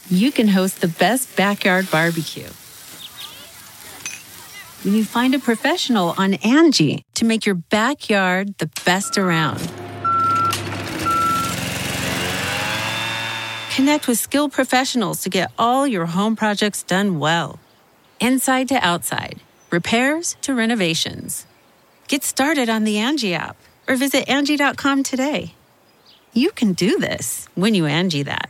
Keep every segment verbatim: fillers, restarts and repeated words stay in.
you can host the best backyard barbecue. When you find a professional on Angie to make your backyard the best around. Connect with skilled professionals to get all your home projects done well. Inside to outside, repairs to renovations. Get started on the Angie app or visit Angie dot com today. You can do this when you Angie that.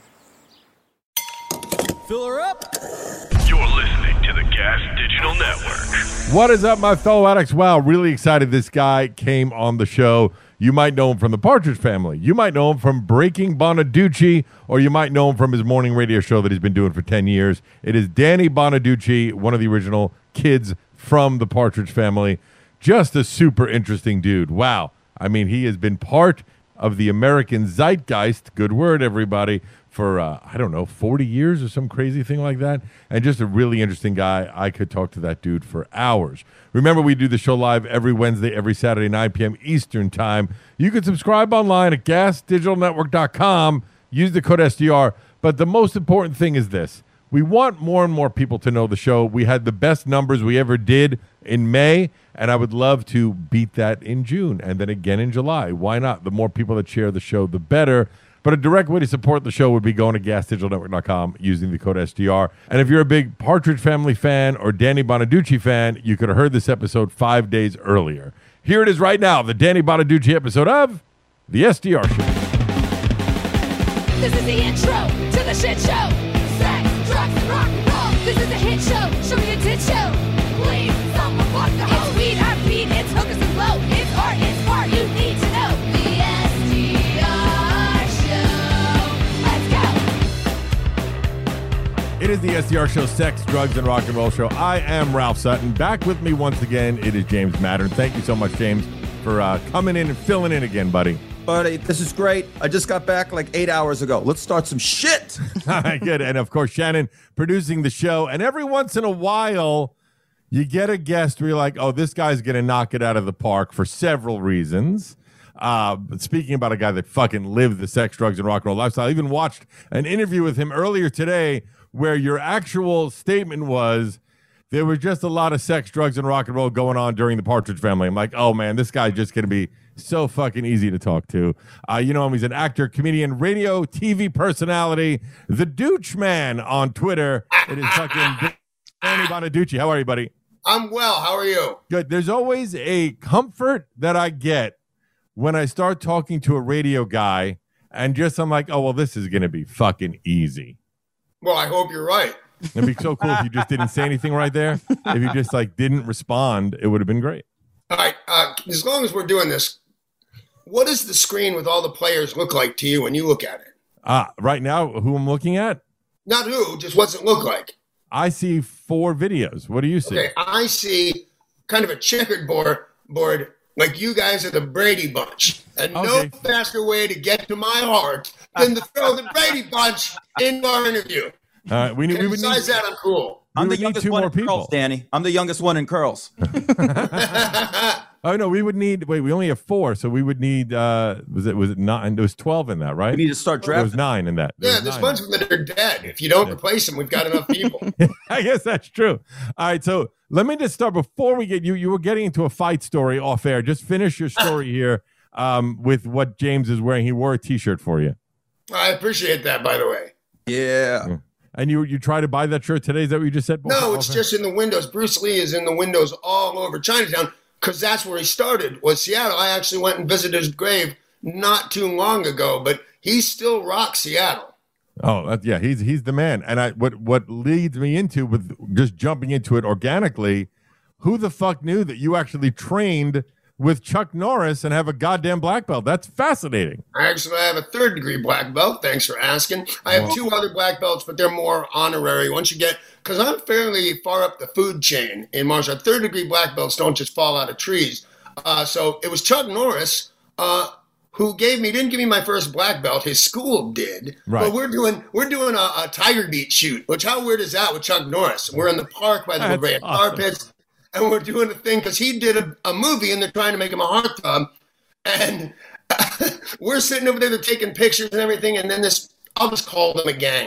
Fill her up. You're listening to the Gas Digital Network. What is up, my fellow addicts? Wow, really excited this guy came on the show. You might know him from the Partridge Family. You might know him from Breaking Bonaducci, or you might know him from his morning radio show that he's been doing for ten years. It is Danny Bonaducci, one of the original kids from the Partridge Family. Just a super interesting dude. Wow. I mean, he has been part of the American zeitgeist, good word, everybody, for, uh, I don't know, forty years or some crazy thing like that. And just a really interesting guy. I could talk to that dude for hours. Remember, we do the show live every Wednesday, every Saturday, nine p.m. Eastern time. You can subscribe online at gas digital network dot com. Use the code S D R. But the most important thing is this. We want more and more people to know the show. We had the best numbers we ever did in May, and I would love to beat that in June and then again in July. Why not? The more people that share the show, the better. But a direct way to support the show would be going to gas digital network dot com using the code S D R. And if you're a big Partridge Family fan or Danny Bonaducci fan, you could have heard this episode five days earlier. Here it is right now, the Danny Bonaducci episode of the S D R Show. This is the intro to the shit show. Sex, drugs, and rock and roll. This is a hit show. Show me a tit show. Please, someone walk the hose. It's weed, our beat, it's hookers and blow. It's art, it's art, you need to know. The S D R Show. Let's go. It is the S D R Show, Sex, Drugs, and Rock and Roll Show. I am Ralph Sutton. Back with me once again, it is James Mattern. Thank you so much, James, for uh, coming in and filling in again, buddy. Buddy, this is great. I just got back like eight hours ago. Let's start some shit. All right, good. And, of course, Shannon producing the show. And every once in a while, you get a guest where you're like, oh, this guy's going to knock it out of the park for several reasons. Uh, but speaking about a guy that fucking lived the sex, drugs, and rock and roll lifestyle, I even watched an interview with him earlier today where your actual statement was there was just a lot of sex, drugs, and rock and roll going on during the Partridge Family. I'm like, oh, man, this guy's just going to be so fucking easy to talk to. Uh, you know him. He's an actor, comedian, radio, T V personality, the Dooch Man on Twitter. It is fucking Danny Bonaducci. How are you, buddy? I'm well. How are you? Good. There's always a comfort that I get when I start talking to a radio guy and just I'm like, oh, well, this is going to be fucking easy. Well, I hope you're right. It'd be so cool if you just didn't say anything right there. If you just like didn't respond, it would have been great. All right. Uh, as long as we're doing this, what does the screen with all the players look like to you when you look at it? Uh, right now, who I'm looking at? Not who, just what's it look like? I see four videos. What do you see? Okay, I see kind of a checkered board, board like you guys are the Brady Bunch. And Okay. no faster way to get to my heart than to throw the Brady Bunch into our interview. All right, we, need, we would need, Besides that, I'm cool. we I'm the would need youngest two one more in people. curls, Danny. I'm the youngest one in curls. Oh no, we would need. Wait, we only have four, so we would need. Uh, was it was it nine? There was twelve in that, right? We need to start There was drafting. nine in that. There Yeah, was there's a nine. bunch of them that are dead. If you don't replace them, we've got enough people. I guess that's true. All right, so let me just start before we get you. You were getting into a fight story off air. Just finish your story here um, with what James is wearing. He wore a T-shirt for you, I appreciate that, by the way. Yeah. and you you tried to buy that shirt today. Is that what you just said? No, Off it's air? just in the windows. Bruce Lee is in the windows all over Chinatown because that's where he started, was Seattle. I actually went and visited his grave not too long ago, but he still rocks Seattle. Oh, that, yeah, he's he's the man. And I what what leads me into with just jumping into it organically. Who the fuck knew that you actually trained with Chuck Norris and have a goddamn black belt? That's fascinating. I actually have a third degree black belt. Thanks for asking. I have two other black belts, but they're more honorary. Once you get, because I'm fairly far up the food chain in martial arts. Third degree black belts don't just fall out of trees. Uh, so it was Chuck Norris uh, who gave me, didn't give me my first black belt. His school did. Right. But we're doing we're doing a, a Tiger Beat shoot. Which how weird is that with Chuck Norris? We're in the park by the That's Brea awesome. tar pits. And we're doing a thing because he did a, a movie and they're trying to make him a heartthrob. And we're sitting over there, they're taking pictures and everything. And then this, I'll just call them a gang.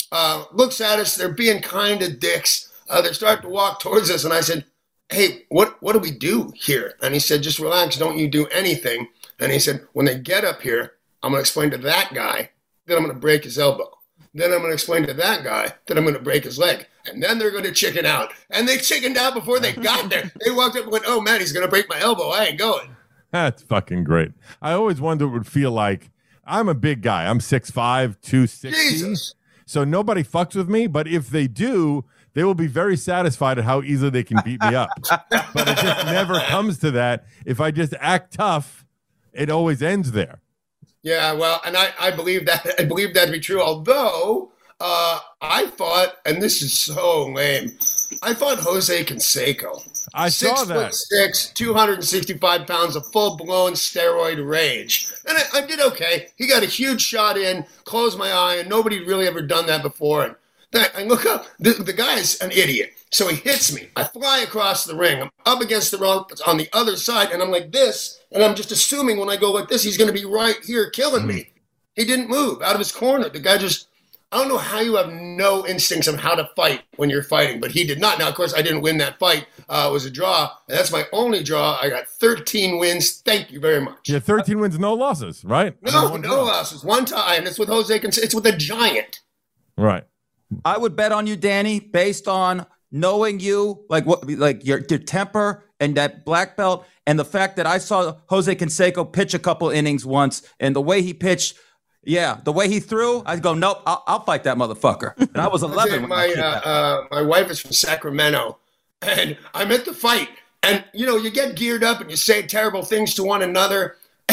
uh, looks at us. They're being kind of dicks. Uh, they're starting to walk towards us. And I said, hey, what, what do we do here? And he said, just relax. Don't you do anything. And he said, when they get up here, I'm going to explain to that guy that I'm going to break his elbow. Then I'm going to explain to that guy that I'm going to break his leg. And then they're going to chicken out. And they chickened out before they got there. They walked up and went, oh, man, he's going to break my elbow. I ain't going. That's fucking great. I always wonder what it would feel like. I'm a big guy. I'm six five, two sixty. Jesus. So nobody fucks with me. But if they do, they will be very satisfied at how easily they can beat me up. But it just never comes to that. If I just act tough, it always ends there. Yeah, well, and I, I believe that I believe that to be true. Although uh, I thought, and this is so lame, I fought Jose Canseco. I six saw that. Foot six, two hundred sixty-five pounds of full blown steroid rage, and I, I did okay. He got a huge shot in, closed my eye, and nobody really ever done that before. And then I look up, the, the guy's an idiot. So he hits me. I fly across the ring. I'm up against the rope. It's on the other side, and I'm like this, and I'm just assuming when I go like this, he's going to be right here killing me. He didn't move out of his corner. The guy just, I don't know how you have no instincts on how to fight when you're fighting, but he did not. Now, of course, I didn't win that fight. Uh, it was a draw, and that's my only draw. I got thirteen wins. Thank you very much. Yeah, thirteen wins, no losses, right? No, One no draw. losses. One tie, and it's with Jose Canseco. It's with a giant. Right. I would bet on you, Danny, based on knowing you, like what, like your your temper and that black belt, and the fact that I saw Jose Canseco pitch a couple innings once, and the way he pitched, yeah, the way he threw, I'd go, nope, I'll, I'll fight that motherfucker. And I was eleven. when I my did uh, that. uh, my wife is from Sacramento, and I'm at the fight, and you know you get geared up and you say terrible things to one another.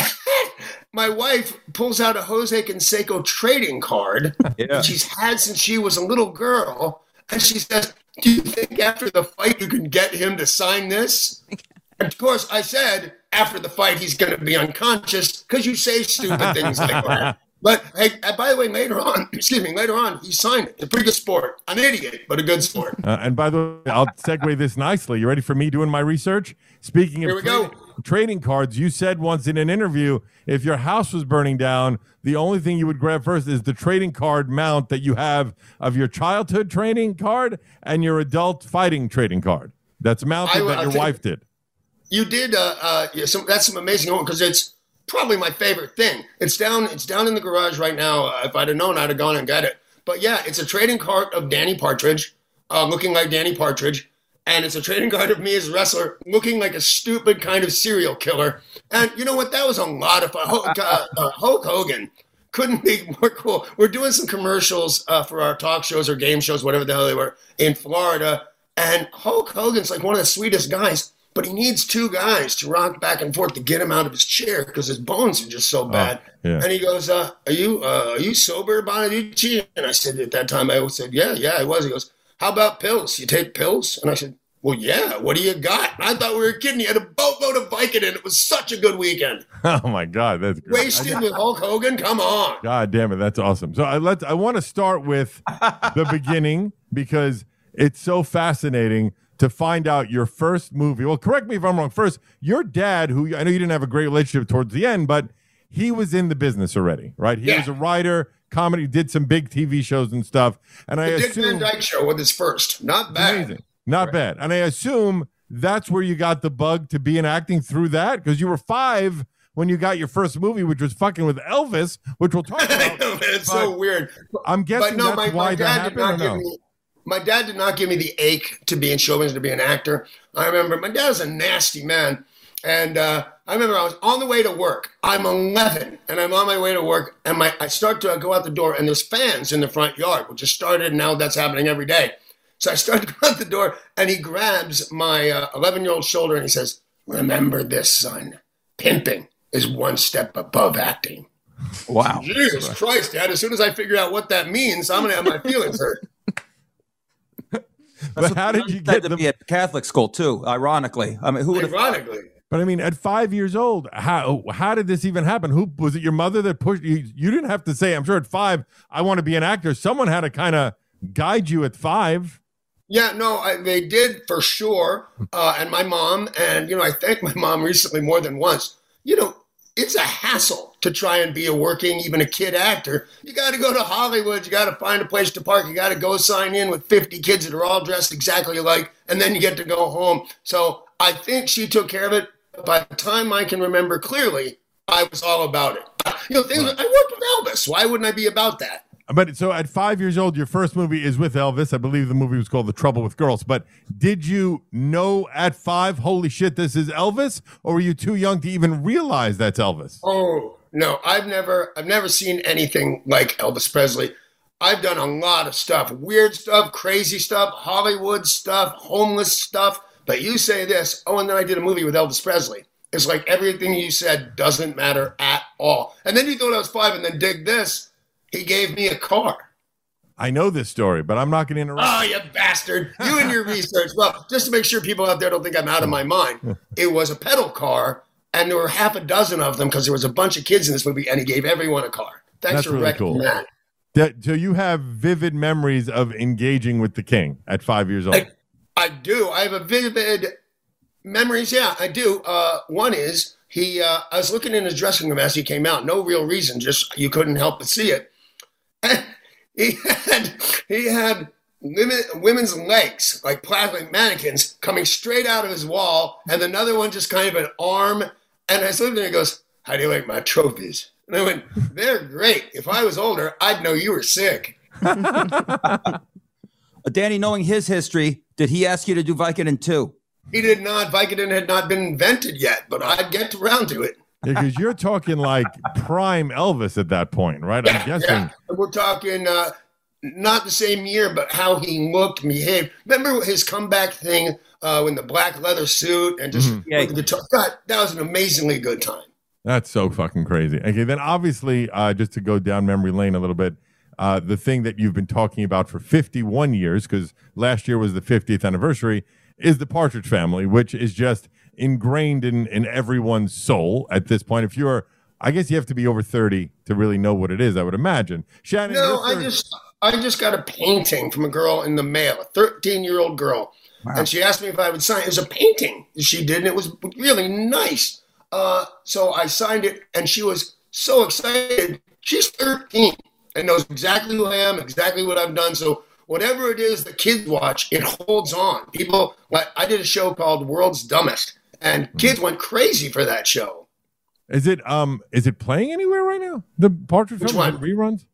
My wife pulls out a Jose Canseco trading card Yeah. that she's had since she was a little girl, and she says, do you think after the fight you can get him to sign this? And of course, I said, after the fight, he's going to be unconscious because you say stupid things like that. But hey, uh, by the way, later on, excuse me, later on, he signed it. It's a pretty good sport. An idiot, but a good sport. Uh, and by the way, I'll segue this nicely. You ready for me doing my research? Speaking of Here we go. trading, trading cards, you said once in an interview, if your house was burning down, the only thing you would grab first is the trading card mount that you have of your childhood trading card and your adult fighting trading card. That's mounted I- that I'll your take- wife did. You did. Uh, uh, yeah, some, that's some amazing one because it's probably my favorite thing. It's down. It's down in the garage right now. Uh, if I'd have known, I'd have gone and got it. But yeah, it's a trading card of Danny Partridge, uh, looking like Danny Partridge, and it's a trading card of me as a wrestler, looking like a stupid kind of serial killer. And you know what? That was a lot of fun. Hulk, uh, uh, Hulk Hogan couldn't be more cool. We're doing some commercials uh, for our talk shows or game shows, whatever the hell they were, in Florida, and Hulk Hogan's like one of the sweetest guys. But he needs two guys to rock back and forth to get him out of his chair because his bones are just so bad. yeah. And he goes, uh, "Are you uh, are you sober, Bonaducci?" And I said at that time, I said, "Yeah, yeah, I was." He goes, "How about pills? You take pills?" And I said, "Well, yeah. What do you got?" And I thought we were kidding. He had a boatload of Vicodin. It was such a good weekend. Oh my God, that's great. Wasted with Hulk Hogan. Come on. God damn it, that's awesome. So I let I want to start with the beginning because it's so fascinating to find out your first movie. Well, correct me if I'm wrong. First, your dad, who I know you didn't have a great relationship towards the end, but he was in the business already, right? He Yeah. was a writer, comedy, did some big T V shows and stuff. And I The Dick assume Van Dyke Show with his first. Not bad. amazing, not bad. And I assume that's where you got the bug to be in acting through that because you were five when you got your first movie, which was fucking with Elvis, which we'll talk I about. know, man, it's so But weird. I'm guessing But no, that's my, why my that dad did happened. not Or give no? me. My dad did not give me the ache to be in show business, to be an actor. I remember my dad was a nasty man. And uh, I remember I was on the way to work. I'm eleven, and I'm on my way to work, and my I start to go out the door, and there's fans in the front yard, which just started, and now that's happening every day. So I start to go out the door, and he grabs my uh, eleven-year-old shoulder, and he says, "Remember this, son. Pimping is one step above acting." Wow. Jesus Christ, Dad. As soon as I figure out what that means, I'm going to have my feelings hurt. But how did you That get to the be at Catholic school too? Ironically, I mean, who would have? Ironically. But I mean, at five years old, how how did this even happen? Who was it? Your mother that pushed you? You didn't have to say. I'm sure at five, I want to be an actor. Someone had to kind of guide you at five. Yeah, no, I, they did for sure. Uh, and my mom, and, you know, I thanked my mom recently more than once. You know, it's a hassle to try and be a working, even a kid actor. You got to go to Hollywood. You got to find a place to park. You got to go sign in with fifty kids that are all dressed exactly alike, and then you get to go home. So I think she took care of it. By the time I can remember clearly, I was all about it. You know, things, I worked with Elvis. Why wouldn't I be about that? But so at five years old, your first movie is with Elvis. I believe the movie was called The Trouble with Girls. But did you know at five, holy shit, this is Elvis? Or were you too young to even realize that's Elvis? Oh, no, I've never, I've never seen anything like Elvis Presley. I've done a lot of stuff, weird stuff, crazy stuff, Hollywood stuff, homeless stuff. But you say this, oh, and then I did a movie with Elvis Presley. It's like everything you said doesn't matter at all. And then you thought I was five, and then dig this. He gave me a car. I know this story, but I'm not going to interrupt. Oh, you bastard. You and your research. Well, just to make sure people out there don't think I'm out of my mind, it was a pedal car, and there were half a dozen of them because there was a bunch of kids in this movie, and he gave everyone a car. Thanks That's for really wrecking cool. that. that. So you have vivid memories of engaging with the king at five years old. I, I do. I have a vivid memories. Yeah, I do. Uh, one is he. Uh, I was looking in his dressing room as he came out. No real reason, just you couldn't help but see it. And he had he had women, women's legs like plastic mannequins coming straight out of his wall, and another one just kind of an arm. And I stood there and he goes, "How do you like my trophies?" And I went, "They're great. If I was older, I'd know you were sick." Uh, Danny, knowing his history, did he ask you to do Vicodin two? He did not. Vicodin had not been invented yet, but I'd get around to it. Because you're talking like prime Elvis at that point, right? Yeah, I'm guessing. yeah. We're talking uh, not the same year, but how he looked and behaved. Remember his comeback thing uh, in the black leather suit and just Mm-hmm. Yeah. with the guitar? God, that was an amazingly good time. That's so fucking crazy. Okay, then obviously, uh, just to go down memory lane a little bit, uh, the thing that you've been talking about for fifty-one years, because last year was the fiftieth anniversary, is the Partridge Family, which is just ingrained in, in everyone's soul at this point. If you're, I guess you have to be over thirty to really know what it is, I would imagine. Shannon, No, you're I thirty just I just got a painting from a girl in the mail, a thirteen-year-old girl. Wow. And she asked me if I would sign it. It was a painting she did, and it was really nice. Uh, so I signed it, and she was so excited. She's thirteen and knows exactly who I am, exactly what I've done. So whatever it is the kids watch, it holds on. People, like I did a show called World's Dumbest, and kids went crazy for that show. Is it um is it playing anywhere right now? The Partridge Which Family one? reruns?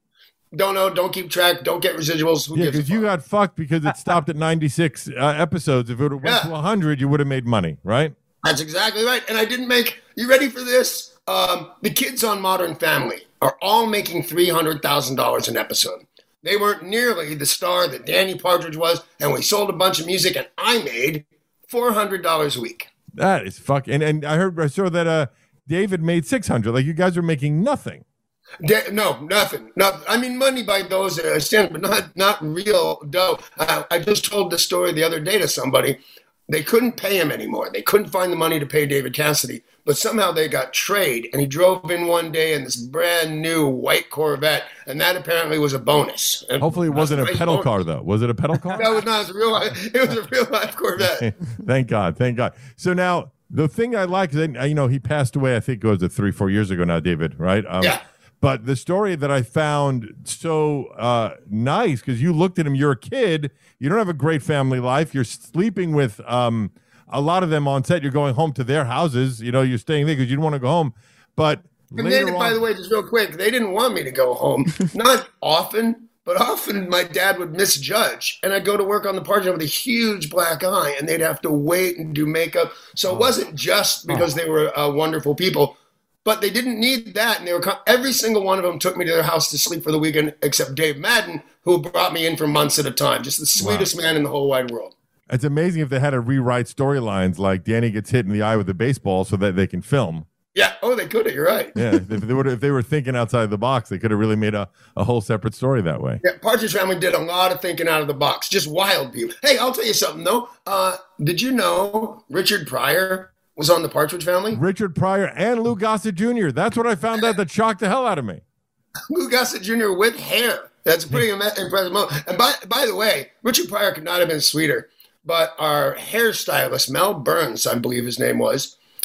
Don't know, don't keep track, don't get residuals. Who Yeah, gives a because you fuck? got fucked because it stopped at ninety-six uh, episodes. If it would have went Yeah. to one hundred, you would have made money, right? That's exactly right. And I didn't make, you ready for this? Um, the kids on Modern Family are all making three hundred thousand dollars an episode. They weren't nearly the star that Danny Partridge was, and we sold a bunch of music, and I made four hundred dollars a week. That is fuck. And, and I heard, I saw that uh, David made six hundred. Like you guys are making nothing. Da- no, nothing. Not, I mean, money by those uh, standards, but not not real dough. Uh, I just told the story the other day to somebody. They couldn't pay him anymore. They couldn't find the money to pay David Cassidy, but somehow they got trade, and he drove in one day in this brand new white Corvette, and that apparently was a bonus. And Hopefully, it wasn't a nice pedal bonus. car though. Was it a pedal car? That was not. It was a real life. It was a real life Corvette. Thank God. Thank God. So now the thing I like is, that, you know, he passed away. I think it was uh, three, four years ago now, David. Right? Um, Yeah. But the story that I found so uh, nice, because you looked at him, you're a kid, you don't have a great family life, you're sleeping with um, a lot of them on set, you're going home to their houses, you know, you're staying there because you don't want to go home. But And later then, on, by the way, just real quick, they didn't want me to go home. Not often, but often my dad would misjudge. And I'd go to work on the Partridge with a huge black eye, and they'd have to wait and do makeup. So it wasn't just because they were uh, wonderful people, but they didn't need that. And they were co- every single one of them took me to their house to sleep for the weekend, except Dave Madden, who brought me in for months at a time. Just the sweetest man in the whole wide world. it's amazing if they had to rewrite storylines like Danny gets hit in the eye with a baseball so that they can film. Yeah. Oh, they could have. You're right. Yeah, if they were if they were thinking outside the box, they could have really made a, a whole separate story that way. Yeah, Partridge Family did a lot of thinking out of the box. Just wild people. Hey, I'll tell you something, though. Uh, did you know Richard Pryor was on the Partridge Family? Richard Pryor and Lou Gossett Junior That's what I found out that shocked the hell out of me. Lou Gossett Junior with hair. That's a pretty im- impressive moment. And by, by the way, Richard Pryor could not have been sweeter. But our hairstylist, Mel Burns, I believe his name was,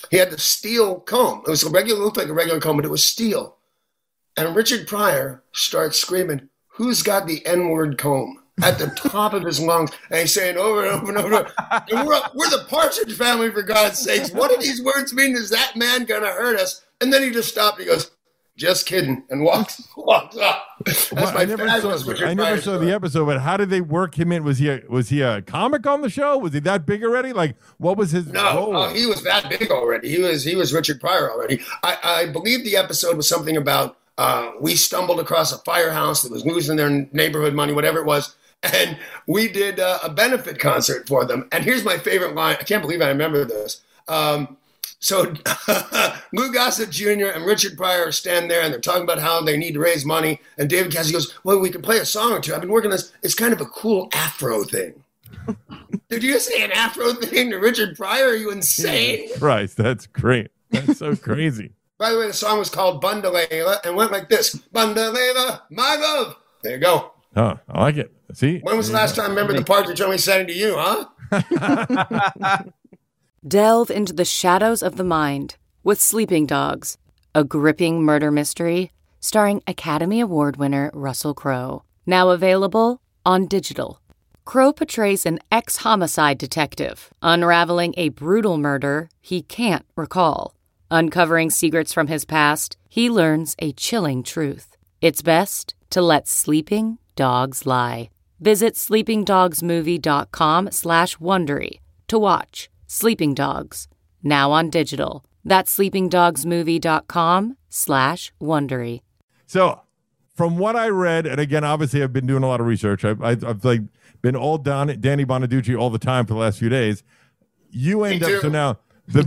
He had the steel comb. It was a regular, looked like a regular comb, but it was steel. And Richard Pryor starts screaming, "Who's got the N-word comb?" at the top of his lungs, and he's saying over and over and over. And we're, we're the Partridge Family, for God's sakes. What do these words mean? Is that man going to hurt us? And then he just stopped. He goes, "Just kidding," and walks walks up. That's Well, my I never fabulous saw, Richard I never Pryor saw story. the episode, but how did they work him in? Was he a, was he a comic on the show? Was he that big already? Like, what was his No, role? uh, he was that big already. He was he was Richard Pryor already. I, I believe the episode was something about uh, we stumbled across a firehouse that was losing their neighborhood money, whatever it was, and we did uh, a benefit concert for them. And here's my favorite line. I can't believe I remember this. Um, so Lou Gossett Junior and Richard Pryor stand there, and they're talking about how they need to raise money. And David Cassidy goes, "Well, we can play a song or two. I've been working on this. It's kind of a cool Afro thing." Did you say an Afro thing to Richard Pryor? Are you insane? Christ, that's great. That's so crazy. By the way, the song was called Bundalela and went like this. Bundalela, my love. There you go. Oh, I like it. See? When was the last time, remember, the Partridge Family sang to you, huh? Delve into the shadows of the mind with Sleeping Dogs, a gripping murder mystery starring Academy Award winner Russell Crowe. Now available on digital. Crowe portrays an ex-homicide detective unraveling a brutal murder he can't recall. Uncovering secrets from his past, he learns a chilling truth. It's best to let sleeping dogs lie. Visit sleepingdogsmovie.com slash Wondery to watch Sleeping Dogs, now on digital. That's sleepingdogsmovie.com slash Wondery. So, from what I read, and again, obviously, I've been doing a lot of research. I've, I've, I've like been all down Danny Bonaducci all the time for the last few days. You end up so now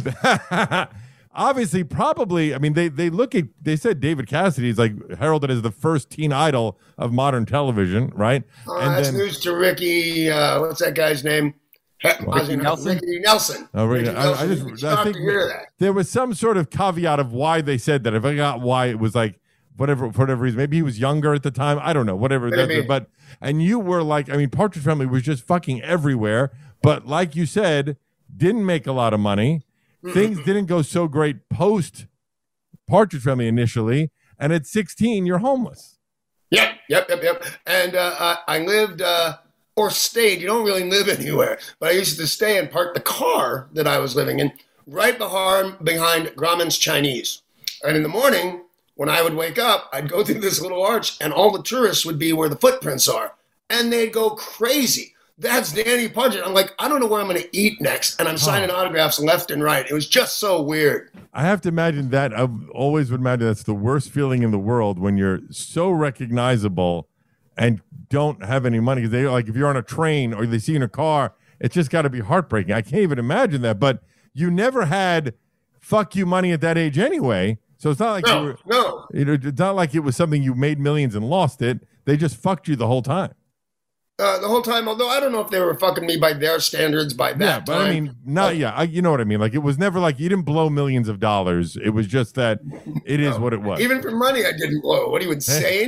the obviously probably. I mean, they they look at they said David Cassidy is like heralded as the first teen idol of modern television, right? Uh, and that's then, news to Ricky. Uh, what's that guy's name? Ricky Nelson? Ricky Nelson. Oh, right. Ricky I, I Nelson. just You I stop think to hear that. there was some sort of caveat of why they said that. If I got why it was like whatever for whatever reason, maybe he was younger at the time. I don't know. Whatever. Maybe. That, but and you were like, I mean, Partridge Family was just fucking everywhere. But like you said, didn't make a lot of money. Things didn't go so great post Partridge Family initially, and at sixteen, you're homeless. Yep, yep, yep, yep. And uh, I, I lived uh, or stayed. You don't really live anywhere, but I used to stay and park the car that I was living in right behind behind Grauman's Chinese. And in the morning, when I would wake up, I'd go through this little arch, and all the tourists would be where the footprints are, and they'd go crazy. That's Danny Partridge. I'm like, I don't know where I'm going to eat next, and I'm signing autographs left and right. It was just so weird. I have to imagine that. I always would imagine that's the worst feeling in the world when you're so recognizable and don't have any money. Because they like if you're on a train or they see you in a car, it's just got to be heartbreaking. I can't even imagine that. But you never had fuck you money at that age anyway. So it's not like No, you were, no. you know, it's not like it was something you made millions and lost it. They just fucked you the whole time. Uh, the whole time, although I don't know if they were fucking me by their standards by that Yeah, but time. I mean, not yeah. I, you know what I mean? Like it was never like you didn't blow millions of dollars. It was just that it is what it was. Even for money, I didn't blow. What are you, insane?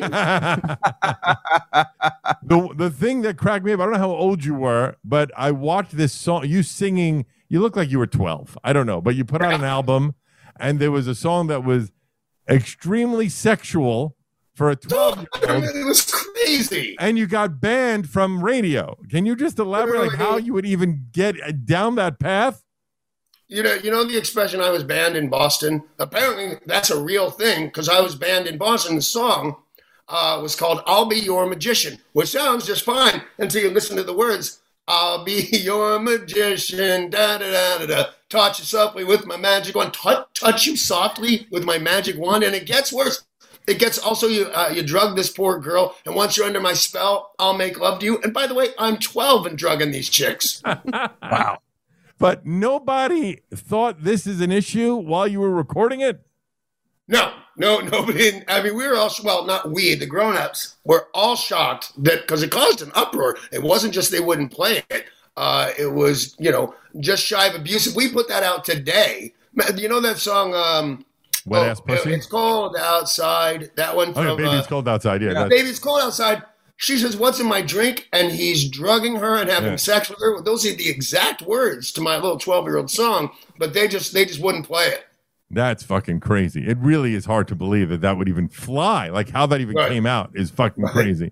the the thing that cracked me up, I don't know how old you were, but I watched this song, you singing, you look like you were twelve. I don't know, but you put out an album and there was a song that was extremely sexual for a twelve-year-old. It was crazy. And you got banned from radio. Can you just elaborate like how you would even get down that path? You know, you know the expression "I was banned in Boston." Apparently, that's a real thing because I was banned in Boston. The song uh, was called "I'll Be Your Magician," which sounds just fine until you listen to the words. I'll be your magician, da da da da da. Touch you softly with my magic wand. Touch, touch you softly with my magic wand, and it gets worse. It gets also you. Uh, you drug this poor girl, and once you're under my spell, I'll make love to you. And by the way, I'm twelve and drugging these chicks. Wow! But nobody thought this is an issue while you were recording it. No, no, nobody. I mean, we were all, well, not we, the grown-ups were all shocked that, because it caused an uproar. It wasn't just they wouldn't play it. Uh, it was, you know, just shy of abusive. We put that out today. You know that song, um, Wet oh, Ass Pussy? It's Cold Outside. That one Oh, yeah, from, Baby, uh, It's Cold Outside. Yeah. yeah, that's- Baby, It's Cold Outside. she says, "What's in my drink?" And he's drugging her and having Yeah. sex with her. Those are the exact words to my little twelve-year-old song, but they just they just wouldn't play it. That's fucking crazy. It really is hard to believe that that would even fly. Like how that even Right. came out is fucking crazy.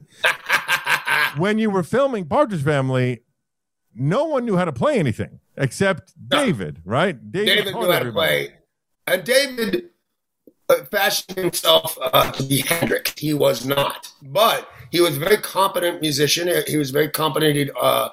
When you were filming Partridge Family, no one knew how to play anything except No. David, right? David taught knew how to everybody. play, and David uh, fashioned himself uh, to be Hendrix. He was not, but he was a very competent musician. He was very competent. He'd, uh,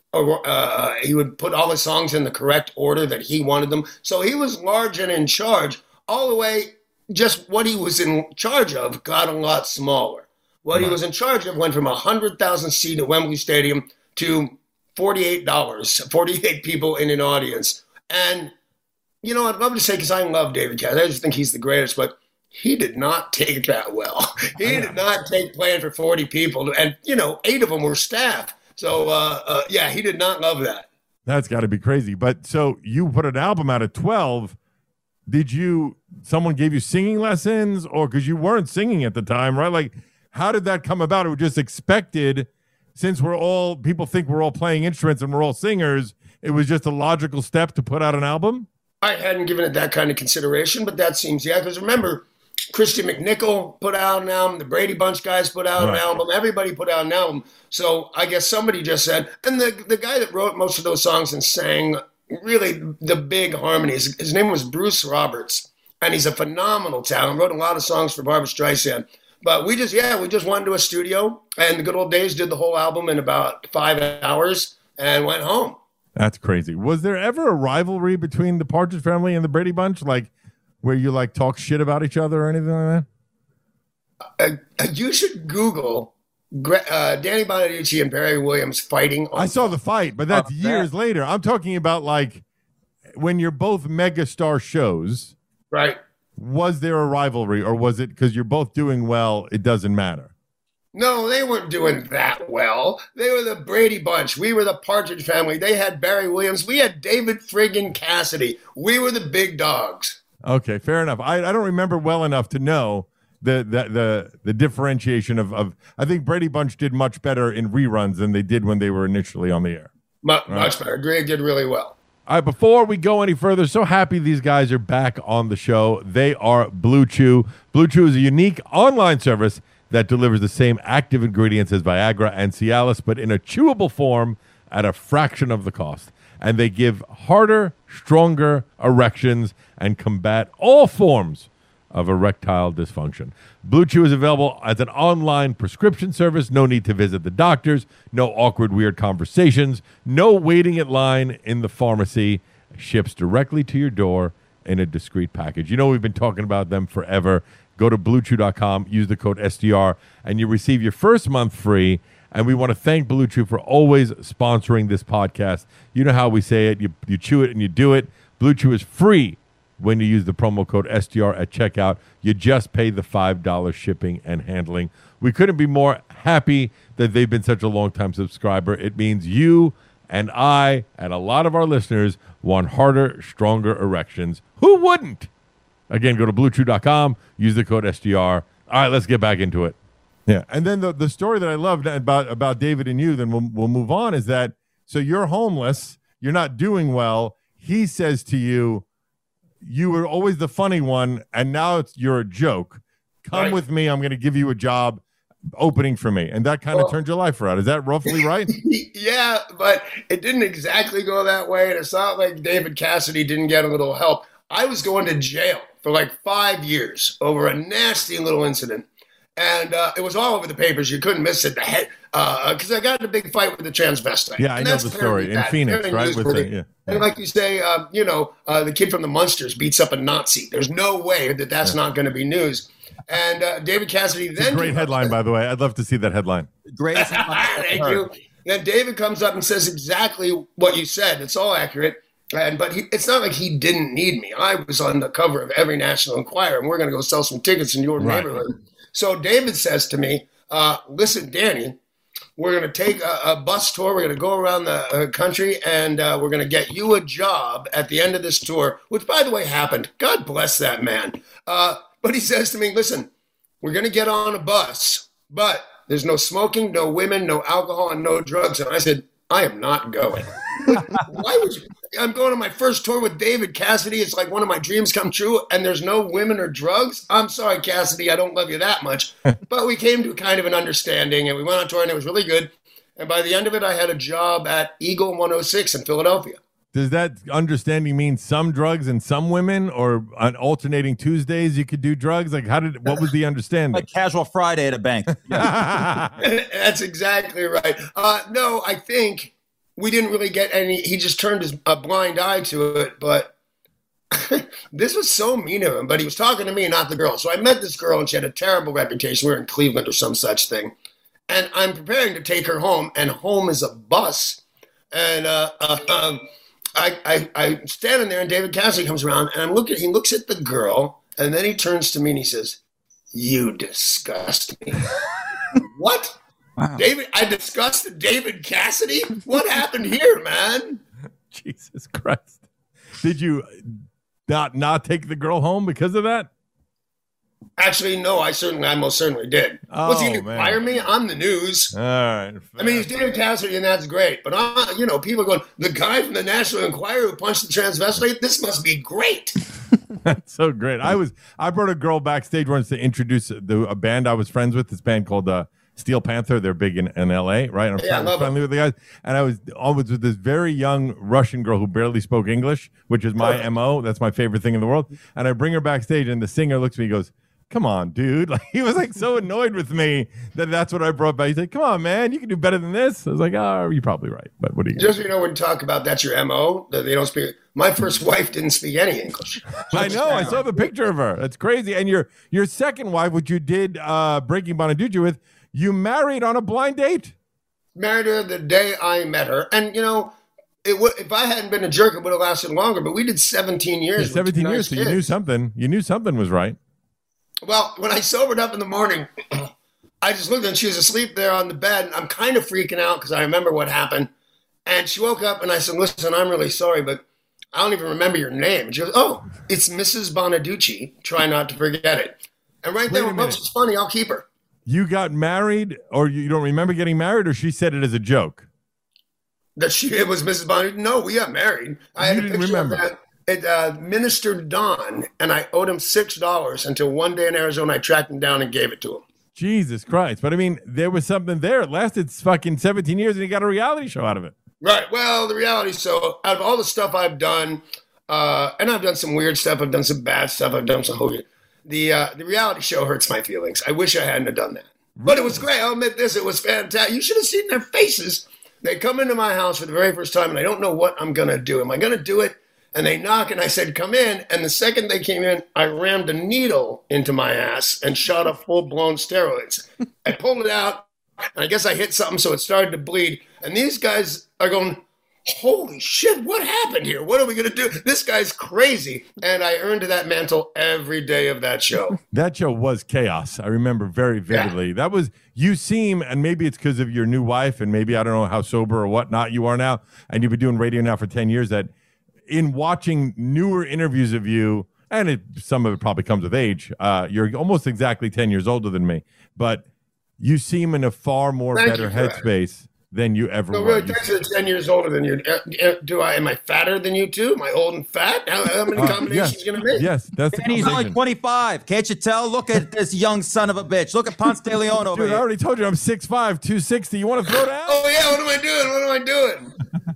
uh, he would put all the songs in the correct order that he wanted them. So he was large and in charge all the way. Just what he was in charge of got a lot smaller. What he was in charge of went from a hundred thousand seat at Wembley Stadium to forty-eight dollars, forty-eight people in an audience. And, you know, I'd love to say, because I love David Cassidy, I just think he's the greatest, but he did not take that well. He did not take playing for forty people. And, you know, eight of them were staff. So, uh, uh, yeah, he did not love that. That's got to be crazy. But so you put an album out at twelve. Did you, someone gave you singing lessons or because you weren't singing at the time, right? Like, how did that come about? It was just expected since we're all, people think we're all playing instruments and we're all singers. It was just a logical step to put out an album? I hadn't given it that kind of consideration, but that seems, yeah, because remember, Christy McNichol put out an album, the Brady Bunch guys put out Right. an album, everybody put out an album. So I guess somebody just said, and the, the guy that wrote most of those songs and sang really the big harmonies, his name was Bruce Roberts, and he's a phenomenal talent, wrote a lot of songs for Barbra Streisand. But we just, yeah, we just went into a studio, and the good old days did the whole album in about five hours and went home. That's crazy. Was there ever a rivalry between the Partridge Family and the Brady Bunch? Like, where you like talk shit about each other or anything like that? Uh, you should Google uh, Danny Bonaducci and Barry Williams fighting. On I saw the fight, but that's Oh, years later. I'm talking about like when you're both megastar shows. right. Was there a rivalry, or was it because you're both doing well? It doesn't matter. No, they weren't doing that well. They were the Brady Bunch. We were the Partridge Family. They had Barry Williams. We had David friggin' Cassidy. We were the big dogs. Okay, fair enough. I, I don't remember well enough to know the the the, the differentiation of, of. I think Brady Bunch did much better in reruns than they did when they were initially on the air. Mu- Much better. Greg did really well. All right, before we go any further, so happy these guys are back on the show. They are Blue Chew. Blue Chew is a unique online service that delivers the same active ingredients as Viagra and Cialis, but in a chewable form at a fraction of the cost. And they give harder, stronger erections and combat all forms of erectile dysfunction. Blue Chew is available as an online prescription service. No need to visit the doctors. No awkward, weird conversations. No waiting at line in the pharmacy. Ships directly to your door in a discreet package. You know, we've been talking about them forever. Go to blue chew dot com, use the code S D R, and you receive your first month free. And we want to thank Blue Chew for always sponsoring this podcast. You know how we say it. You, you chew it and you do it. Blue Chew is free when you use the promo code S D R at checkout. You just pay the five dollars shipping and handling. We couldn't be more happy that they've been such a long-time subscriber. It means you and I and a lot of our listeners want harder, stronger erections. Who wouldn't? Again, go to blue chew dot com, use the code S D R. All right, let's get back into it. Yeah, and then the, the story that I loved about, about David and you, then we'll, we'll move on, is that, so you're homeless, you're not doing well. He says to you, you were always the funny one, and now it's you're a joke. Come Right. with me. I'm going to give you a job opening for me. And that kind of Well- turned your life around. Is that roughly right? Yeah, but it didn't exactly go that way. And it's not like David Cassidy didn't get a little help. I was going to jail for like five years over a nasty little incident. And uh, it was all over the papers. You couldn't miss it. Because uh, I got in a big fight with the transvestite. Yeah, I And know that's the apparently story. In bad. Phoenix, Very right? With the- newsworthy. yeah. And like you say, um, you know, uh, the kid from the Munsters beats up a Nazi. There's no way that that's not going to be news. And uh, David Cassidy It's a then great came up headline, with- by the way. I'd love to see that headline. Greatest. Thank you. Then David comes up and says exactly what you said. It's all accurate. And but he, it's not like he didn't need me. I was on the cover of every National Enquirer, and we're going to go sell some tickets in your Right. neighborhood. So David says to me, uh, "Listen, Danny, we're going to take a, a bus tour. We're going to go around the uh, country, and uh, we're going to get you a job at the end of this tour." Which, by the way, happened. God bless that man. Uh, but he says to me, "Listen, we're going to get on a bus, but there's no smoking, no women, no alcohol, and no drugs. And I said, I am not going. Why would you? I'm going on my first tour with David Cassidy. It's like one of my dreams come true, and there's no women or drugs. I'm sorry, Cassidy, I don't love you that much. But we came to kind of an understanding, and we went on tour, and it was really good. And by the end of it, I had a job at Eagle one oh six in Philadelphia. Does that understanding mean some drugs and some women, or on alternating Tuesdays you could do drugs? Like, how did? What was the understanding? Like casual Friday at a bank. That's exactly right. Uh, no, I think we didn't really get any. He just turned his a blind eye to it. But this was so mean of him. But he was talking to me, not the girl. So I met this girl, and she had a terrible reputation. We were in Cleveland or some such thing. And I'm preparing to take her home, and home is a bus. And uh, uh, um, I, I, I'm standing there, and David Cassidy comes around, and I'm looking. He looks at the girl, and then he turns to me and he says, "You disgust me." What? Wow. David? I disgusted David Cassidy? What happened here, man? Jesus Christ! Did you not not take the girl home because of that? Actually, no. I certainly, I most certainly did. Oh, Was he going to man. fire me? I'm the news. All right. I mean, he's David Cassidy, and that's great. But, uh, you know, people are going, the guy from the National Enquirer who punched the transvestite, this must be great. That's so great. I was I brought a girl backstage once to introduce the, a band I was friends with. This band called uh, Steel Panther. They're big in, in L A, right? I'm Yeah, I love friendly with the guys. And I was always with this very young Russian girl who barely spoke English, which is my M O. That's my favorite thing in the world. And I bring her backstage, and the singer looks at me and goes, "Come on, dude." Like, he was like so annoyed with me that that's what I brought back. He's like, "Come on, man, you can do better than this." I was like, "Oh, you're probably right." But what do you Just so you know, when you talk about that's your M O, that they don't speak. My first wife didn't speak any English. I know. I saw the picture of her. That's crazy. And your your second wife, which you did uh, Breaking Bonaduce with, you married on a blind date. Married her the day I met her. And, you know, it would, if I hadn't been a jerk, it would have lasted longer. But we did seventeen years. Yeah, with seventeen two years, nice so you knew kids. something. You knew something was right. Well, when I sobered up in the morning, I just looked and she was asleep there on the bed. And I'm kind of freaking out because I remember what happened. And she woke up and I said, "Listen, I'm really sorry, but I don't even remember your name." And she goes, "Oh, it's Missus Bonaduce. Try not to forget it." And right Wait there, a well, minute. she's funny. I'll keep her. You got married, or you don't remember getting married, or she said it as a joke? That she it was Missus Bonaduce. No, we got married. I You had a didn't picture remember. of that. It, uh, Minister Don, and I owed him six dollars until one day in Arizona I tracked him down and gave it to him. Jesus Christ. But I mean, there was something there. It lasted fucking seventeen years, and he got a reality show out of it. Right. Well, the reality, so out of all the stuff I've done, uh, and I've done some weird stuff, I've done some bad stuff, I've done some holy. The uh, the reality show hurts my feelings. I wish I hadn't have done that. But it was great. I'll admit this. It was fantastic. You should have seen their faces. They come into my house for the very first time, and I don't know what I'm going to do. Am I going to do it? And they knock, and I said, "Come in." And the second they came in, I rammed a needle into my ass and shot up full-blown steroids. I pulled it out, and I guess I hit something, so it started to bleed. And these guys are going, "Holy shit, what happened here? What are we going to do? This guy's crazy." And I earned that mantle every day of that show. That show was chaos. I remember very vividly. That was, you seem, and maybe it's because of your new wife, and maybe I don't know how sober or whatnot you are now, and you've been doing radio now for ten years, that in watching newer interviews of you, and it, some of it probably comes with age, uh, you're almost exactly ten years older than me, but you seem in a far more Thank better you for that. headspace than you ever No, were. really, You- thanks for ten years older than you. Uh, uh, Do I? Am I fatter than you too? Am I old and fat? How, how many Uh, combinations yes, you going to make? yes, that's the And he's only combination. twenty-five. Can't you tell? Look at this young son of a bitch. Look at Ponce de Leon over Dude, I here. already told you I'm six five, two sixty. You want to throw down? Oh yeah, what am I doing? What am I doing?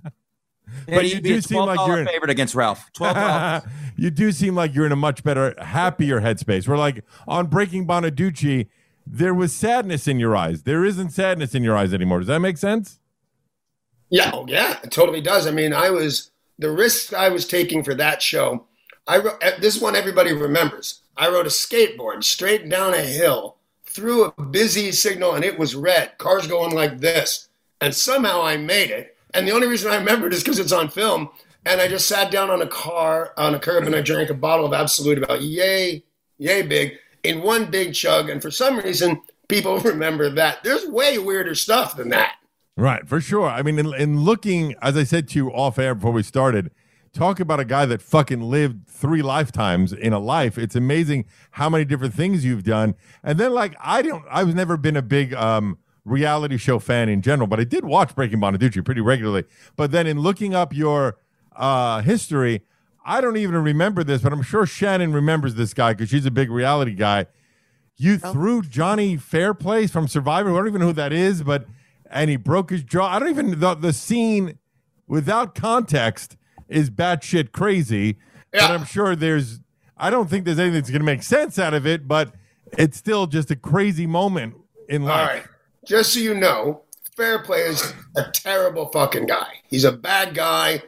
But you you'd do be a seem like twelve dollar you're in- favorite against Ralph. twelve dollars. You do seem like you're in a much better, happier headspace. We're like on Breaking Bonaduce, there was sadness in your eyes. There isn't sadness in your eyes anymore. Does that make sense? Yeah, oh, yeah, it totally does. I mean, I was the risks I was taking for that show. I wrote, this one everybody remembers. I rode a skateboard straight down a hill through a busy signal, and it was red. Cars going like this, and somehow I made it. And the only reason I remember it is because it's on film. And I just sat down on a car on a curb, and I drank a bottle of Absolute, about yay, yay big, in one big chug. And for some reason, people remember that. There's way weirder stuff than that. Right, for sure. I mean, in, in looking, as I said to you off air before we started, talk about a guy that fucking lived three lifetimes in a life. It's amazing how many different things you've done. And then, like, I don't, I've never been a big um, reality show fan in general, but I did watch Breaking Bonaduce pretty regularly. But then in looking up your uh, history, I don't even remember this, but I'm sure Shannon remembers this guy because she's a big reality guy. You oh. threw Johnny Fairplace from Survivor. I don't even know who that is, but and he broke his jaw. I don't even the, the scene without context is batshit crazy. Yeah. But I'm sure there's. I don't think there's anything that's going to make sense out of it, but it's still just a crazy moment in life. All right, just so you know, Fairplay is a terrible fucking guy. He's a bad guy.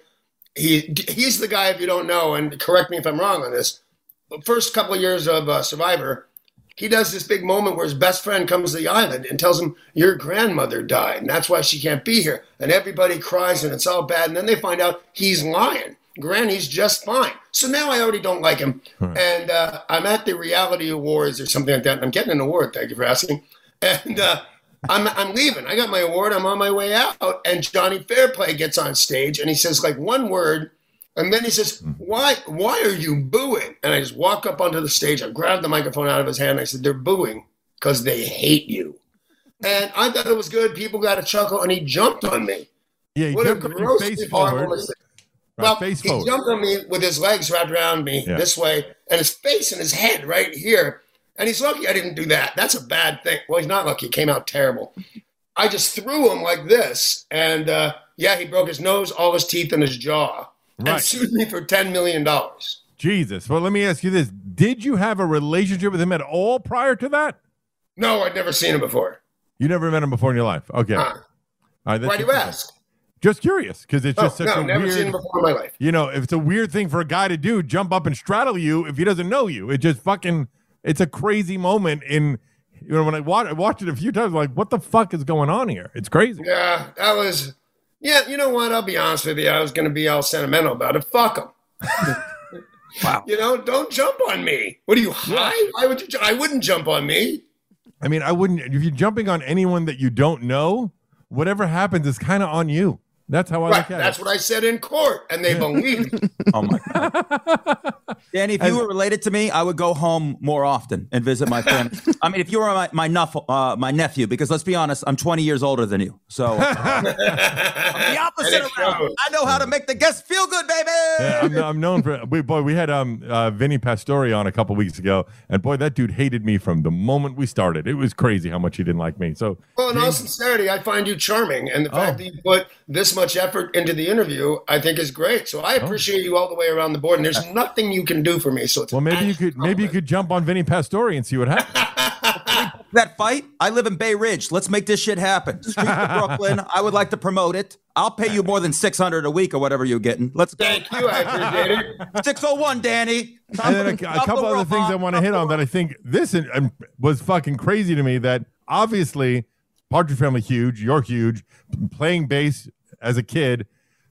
He he's the guy, if you don't know, and correct me if I'm wrong on this. The first couple of years of uh, Survivor, he does this big moment where his best friend comes to the island and tells him, your grandmother died, and that's why she can't be here. And everybody cries, and it's all bad. And then they find out he's lying. Granny's just fine. So now I already don't like him. Right. And uh, I'm at the Reality Awards or something like that, and I'm getting an award. Thank you for asking. And uh, I'm I'm leaving. I got my award. I'm on my way out. And Johnny Fairplay gets on stage, and he says, like, one word. And then he says, why why are you booing? And I just walk up onto the stage. I grabbed the microphone out of his hand. I said, they're booing because they hate you. And I thought it was good. People got a chuckle, and he jumped on me. Yeah, he what a jumped on your grossly face horrible forward. mistake. Right, well, face he forward. jumped on me with his legs wrapped around me Yeah. this way, and his face and his head right here. And he's lucky I didn't do that. That's a bad thing. Well, he's not lucky. It came out terrible. I just threw him like this, and uh, yeah, he broke his nose, all his teeth, and his jaw. Right. And sued me for ten million dollars. Jesus. Well, let me ask you this. Did you have a relationship with him at all prior to that? No, I'd never seen him before. You never met him before in your life? Okay. Uh, All right, that's why do you ask? Just curious, because it's Oh, just such no, a never weird, seen him before in my life. you know, if it's a weird thing for a guy to do, jump up and straddle you if he doesn't know you. It just fucking, it's a crazy moment in, you know, when I, watch, I watched it a few times, I'm like, what the fuck is going on here? It's crazy. Yeah, that was, yeah, you know what? I'll be honest with you. I was going to be all sentimental about it. Fuck him. Wow. You know, don't jump on me. What are you, high? Why would you? Ju- I wouldn't jump on me. I mean, I wouldn't, if you're jumping on anyone that you don't know, whatever happens is kind of on you. That's how I Right, look at that's it. what I said in court, and they believed me. Oh my God. Danny, if you were related to me, I would go home more often and visit my family. I mean, if you were my my, nuff, uh, my nephew, because let's be honest, I'm twenty years older than you. So uh, I'm the opposite And it around. shows. I know how to make the guests feel good, baby. Yeah, I'm, I'm known for, we, boy, we had um, uh, Vinny Pastore on a couple weeks ago, and boy, that dude hated me from the moment we started. It was crazy how much he didn't like me. So, Well, in all sincerity, I find you charming, and the fact Oh. that you put this much effort into the interview, I think is great. So I appreciate you all the way around the board, and there's nothing you can do for me. So it's well, an maybe you absolute could, maybe you compliment. could jump on Vinny Pastore and see what happens. That fight, I live in Bay Ridge. Let's make this shit happen. Street to Brooklyn. I would like to promote it. I'll pay you more than six hundred a week or whatever you're getting. Let's go. Thank you, I appreciate it. six oh one, Danny. And then a, a couple other things I want to hit on that I think this in- um, was fucking crazy to me. That obviously, Partridge Family huge, you're huge, playing bass as a kid.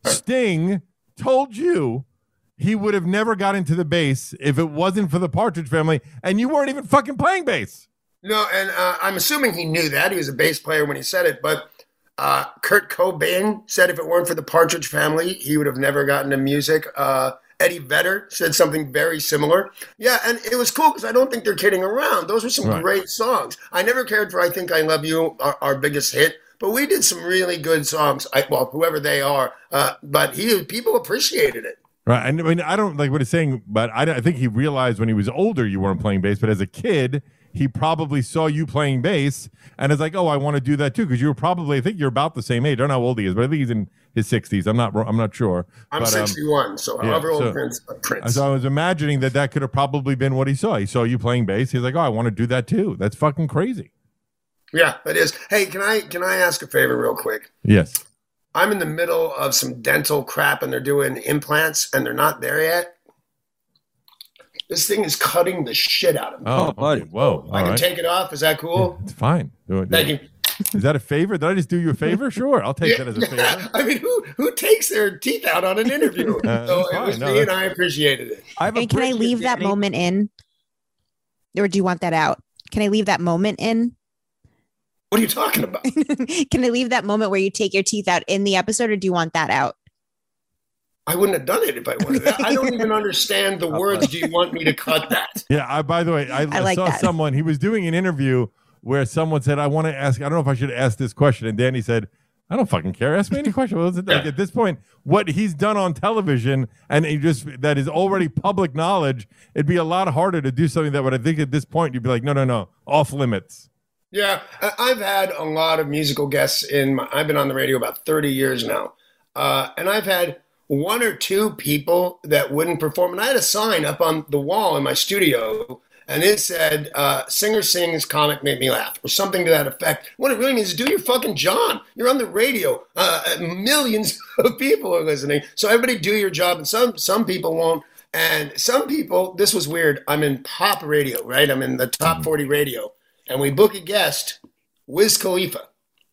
Sting told you he would have never got into the bass if it wasn't for the Partridge Family, and you weren't even fucking playing bass. No, and uh, I'm assuming he knew that. He was a bass player when he said it, but uh, Kurt Cobain said if it weren't for the Partridge Family, he would have never gotten into music. Uh, Eddie Vedder said something very similar. Yeah, and it was cool because I don't think they're kidding around. Those were some Right. great songs. I never cared for I Think I Love You, our, our biggest hit, but we did some really good songs. I, well, whoever they are, uh, but he people appreciated it. Right. I mean, I don't like what he's saying, but I, I think he realized when he was older you weren't playing bass. But as a kid, he probably saw you playing bass and is like, "Oh, I want to do that too." Because you were probably, I think you're about the same age. I don't know how old he is, but I think he's in his sixties. I'm not, I'm not sure. I'm but, um, sixty-one, so yeah, however old so- Prince. Uh, Prince. So I was imagining that that could have probably been what he saw. He saw you playing bass. He's like, "Oh, I want to do that too." That's fucking crazy. Yeah, it is. Hey, can I can I ask a favor real quick? Yes. I'm in the middle of some dental crap and they're doing implants and they're not there yet. This thing is cutting the shit out of me. Oh, buddy. okay. Whoa. I All can right. take it off. Is that cool? It's fine. Do it- do Thank it. you. Is that a favor? Did I just do you a favor? Sure. I'll take that as a favor. I mean, who who takes their teeth out on an interview? Uh, so that's it fine. was No, me, that's- and I appreciated it. I have a And can I brisket, leave that Danny. moment in? Or do you want that out? Can I leave that moment in? What are you talking about? Can I leave that moment where you take your teeth out in the episode, or do you want that out? I wouldn't have done it if I wanted to. I don't even understand the words. Do you want me to cut that? Yeah, I, by the way, I, I like saw that. someone, he was doing an interview where someone said, I want to ask, I don't know if I should ask this question. And Danny said, I don't fucking care. Ask me any question. Well, like, at this point, what he's done on television and he just that is already public knowledge, it'd be a lot harder to do something that would, I think at this point, you'd be like, no, no, no, off limits. Yeah, I- I've had a lot of musical guests in my, I've been on the radio about thirty years now. Uh, and I've had one or two people that wouldn't perform. And I had a sign up on the wall in my studio, and it said, uh, singer sings, comic made me laugh, or something to that effect. What it really means is do your fucking job. You're on the radio. Uh, millions of people are listening. So everybody do your job, and some some people won't. And some people, this was weird. I'm in pop radio, right? I'm in the top forty radio. And we book a guest, Wiz Khalifa.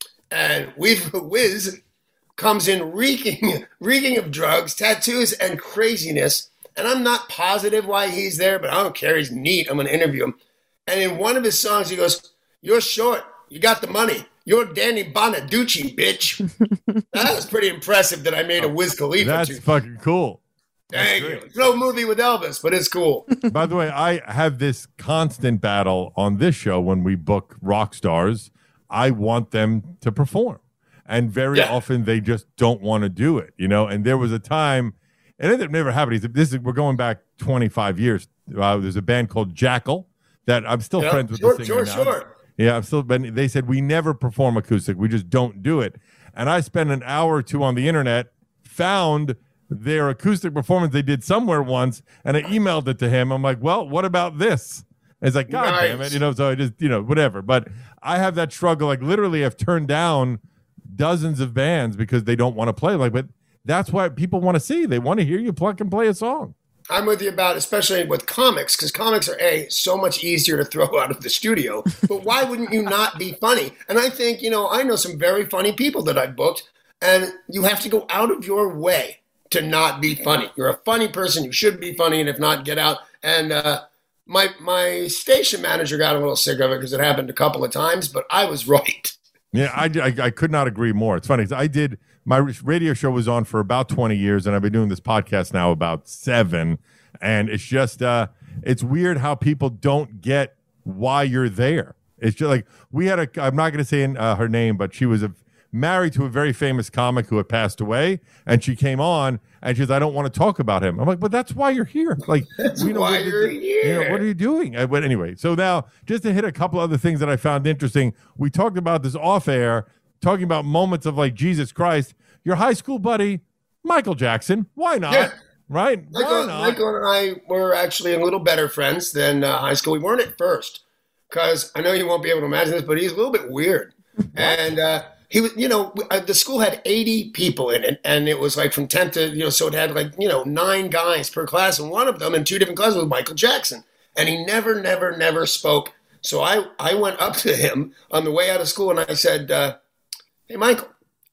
And we've Wiz comes in reeking, reeking of drugs, tattoos, and craziness. And I'm not positive why he's there, but I don't care. He's neat. I'm going to interview him. And in one of his songs, he goes, "You're short. You got the money. You're Danny Bonaducci, bitch." That was pretty impressive that I made a Wiz Khalifa. That's too. fucking cool. Thank you. It's no movie with Elvis, but it's cool. By the way, I have this constant battle on this show when we book rock stars. I want them to perform. And very Yeah. often they just don't want to do it, you know? And there was a time, and it never happened. This is, we're going back twenty-five years. Uh, there's a band called Jackal that I'm still Yeah, friends with sure, the singer sure, now. sure. Yeah, I'm still, but they said we never perform acoustic. We just don't do it. And I spent an hour or two on the internet, found their acoustic performance they did somewhere once, and I emailed it to him. I'm like, well, what about this? And it's like, God Nice. damn it, you know, so I just, you know, whatever. But I have that struggle. Like, literally, I've turned down dozens of bands because they don't want to play. Like, but that's what people want to see. They want to hear you pluck and play a song. I'm with you about, especially with comics, because comics are a so much easier to throw out of the studio. But why wouldn't you not be funny? And I think, you know, I know some very funny people that I've booked, and you have to go out of your way to not be funny. You're a funny person. You should be funny, and if not, get out. And uh, my my station manager got a little sick of it because it happened a couple of times, but I was right. Yeah, I, I, I could not agree more. It's funny 'cause I did my radio show was on for about twenty years, and I've been doing this podcast now about seven. And it's just uh, it's weird how people don't get why you're there. It's just like we had a. I'm not going to say uh, her name, but she was a, married to a very famous comic who had passed away, and she came on and she says, "I don't want to talk about him." I'm like, "But that's why you're here. Like, That's you know, why what, you're you know, here. what are you doing?" Uh, But anyway, so now just to hit a couple other things that I found interesting, we talked about this off air, talking about moments of like Jesus Christ, your high school buddy, Michael Jackson. Why not? Yeah. Right? Why Michael, not? Michael and I were actually a little better friends than uh, high school. We weren't at first because I know you won't be able to imagine this, but he's a little bit weird. And uh, he was, you know, uh, the school had eighty people in it, and it was like from tenth to, you know, so it had like, you know, nine guys per class, and one of them in two different classes was Michael Jackson. And he never, never, never spoke. So I, I went up to him on the way out of school and I said, uh, "Hey, Michael,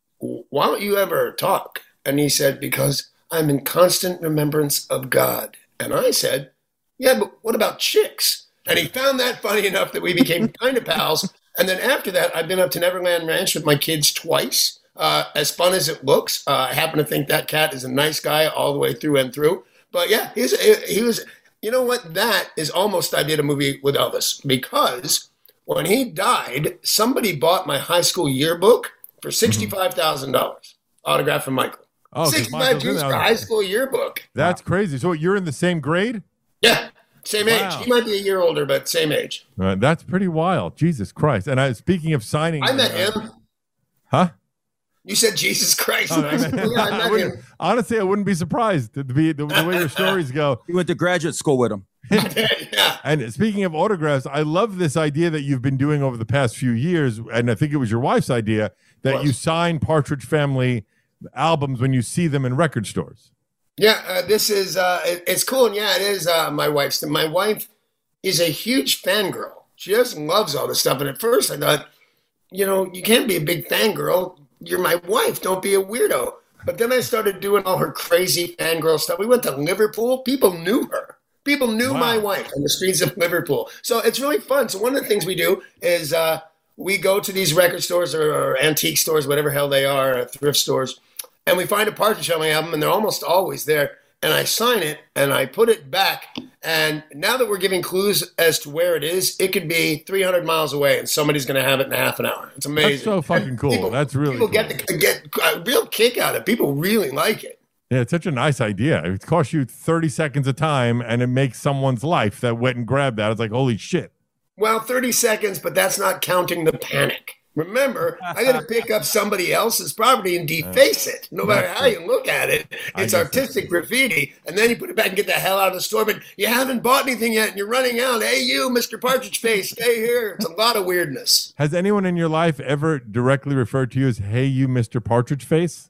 why don't you ever talk?" And he said, "Because I'm in constant remembrance of God." And I said, "Yeah, but what about chicks?" And he found that funny enough that we became kind of pals. And then after that, I've been up to Neverland Ranch with my kids twice. Uh, as fun as it looks, uh, I happen to think that cat is a nice guy all the way through and through. But yeah, he's, he was, you know what? That is almost I did a movie with Elvis, because when he died, somebody bought my high school yearbook for sixty-five thousand dollars, autographed from Michael. Oh, 'cause sixty-five Michael's in G's that for one. high school yearbook. That's crazy. So you're in the same grade? Yeah, same age. Wow. He might be a year older, but same age. Uh, that's pretty wild. Jesus Christ. And I, speaking of signing. I met uh, him. Huh? You said Jesus Christ. Oh, I mean, Yeah, I I met wouldn't- him. honestly, I wouldn't be surprised to be the, the way your stories go. He went to graduate school with him. Yeah. And speaking of autographs, I love this idea that you've been doing over the past few years, and I think it was your wife's idea, that you sign Partridge Family albums when you see them in record stores. Yeah, uh, this is, uh, it, it's cool. And yeah, it is uh, my wife's. My wife is a huge fangirl. She just loves all this stuff. And at first I thought, you know, you can't be a big fangirl. You're my wife. Don't be a weirdo. But then I started doing all her crazy fangirl stuff. We went to Liverpool. People knew her. People knew Wow. my wife on the streets of Liverpool. So it's really fun. So one of the things we do is uh, we go to these record stores or, or antique stores, whatever hell they are, uh, thrift stores, and we find a Partridge Family album, and they're almost always there. And I sign it, and I put it back. And now that we're giving clues as to where it is, it could be three hundred miles away, and somebody's going to have it in a half an hour. It's amazing. That's so fucking And cool. people- That's really people cool. get the, get a real kick out of it. People really like it. Yeah, it's such a nice idea. It costs you thirty seconds of time, and it makes someone's life that went and grabbed that. It's like, holy shit. Well, thirty seconds, but that's not counting the panic. Remember, I got to pick up somebody else's property and deface it. No matter how you look at it, it's artistic graffiti. And then you put it back and get the hell out of the store. But you haven't bought anything yet, and you're running out. Hey, you, Mister Partridge Face, stay here. It's a lot of weirdness. Has anyone in your life ever directly referred to you as, hey, you, Mister Partridge Face?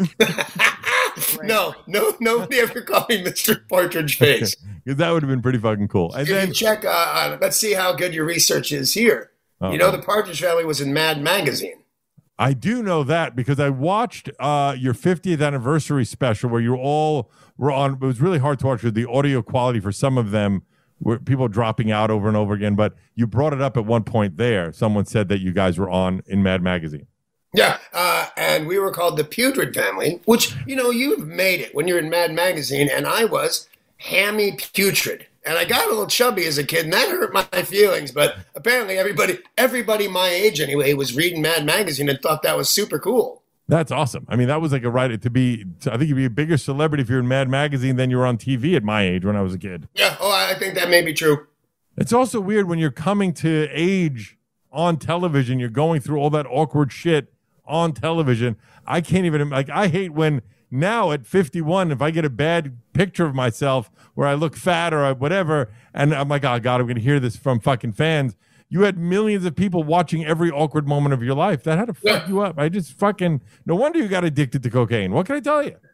No, no, nobody ever called me Mister Partridge Face. Because that would have been pretty fucking cool. And If then, you check, uh, uh, let's see how good your research is here. Oh, you know, wow. the Partridge Family was in Mad Magazine. I do know that because I watched uh, your fiftieth anniversary special where you all were on. It was really hard to watch with the audio quality for some of them, were people dropping out over and over again. But you brought it up at one point there. Someone said that you guys were on in Mad Magazine. Yeah, uh, and we were called the Putrid Family, which, you know, you've made it when you're in Mad Magazine, and I was Hammy Putrid. And I got a little chubby as a kid, and that hurt my feelings. But apparently everybody, everybody my age anyway, was reading Mad Magazine and thought that was super cool. That's awesome. I mean, that was like a right to be, I think you'd be a bigger celebrity if you're in Mad Magazine than you were on T V at my age when I was a kid. Yeah, oh, I think that may be true. It's also weird when you're coming to age on television, you're going through all that awkward shit on television. I can't even, like, I hate when now at fifty-one, if I get a bad picture of myself where I look fat or I, whatever, and I'm like, oh, God, I'm going to hear this from fucking fans. You had millions of people watching every awkward moment of your life. That had to fuck Yeah. you up. I just fucking, no wonder you got addicted to cocaine. What can I tell you?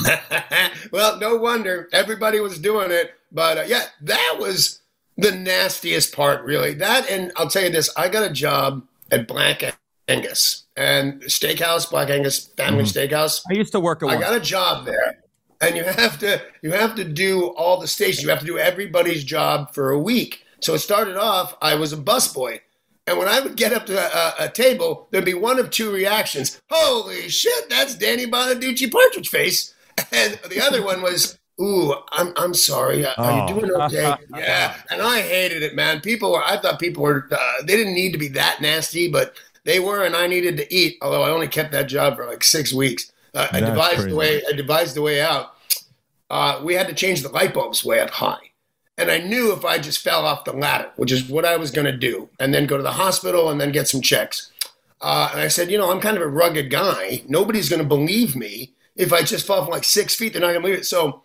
Well, no wonder everybody was doing it. But uh, yeah, that was the nastiest part, really. That, and I'll tell you this, I got a job at Black Angus and Steakhouse, Black Angus Family Steakhouse. I used to work at I one. got a job there, and you have to you have to do all the stations. You have to do everybody's job for a week. So it started off, I was a busboy, and when I would get up to a, a table, there'd be one of two reactions: "Holy shit, that's Danny Bonaducci Partridge Face," and the other one was, "Ooh, I'm I'm sorry. Are Oh. you doing okay?" Yeah, and I hated it, man. People were. I thought people were. Uh, they didn't need to be that nasty, but they were, and I needed to eat. Although I only kept that job for like six weeks. Uh, I That's devised crazy. the way. I devised the way out. Uh, we had to change the light bulbs way up high. And I knew if I just fell off the ladder, which is what I was going to do, and then go to the hospital and then get some checks. Uh, and I said, you know, I'm kind of a rugged guy. Nobody's going to believe me if I just fall from like six feet. They're not going to believe it. So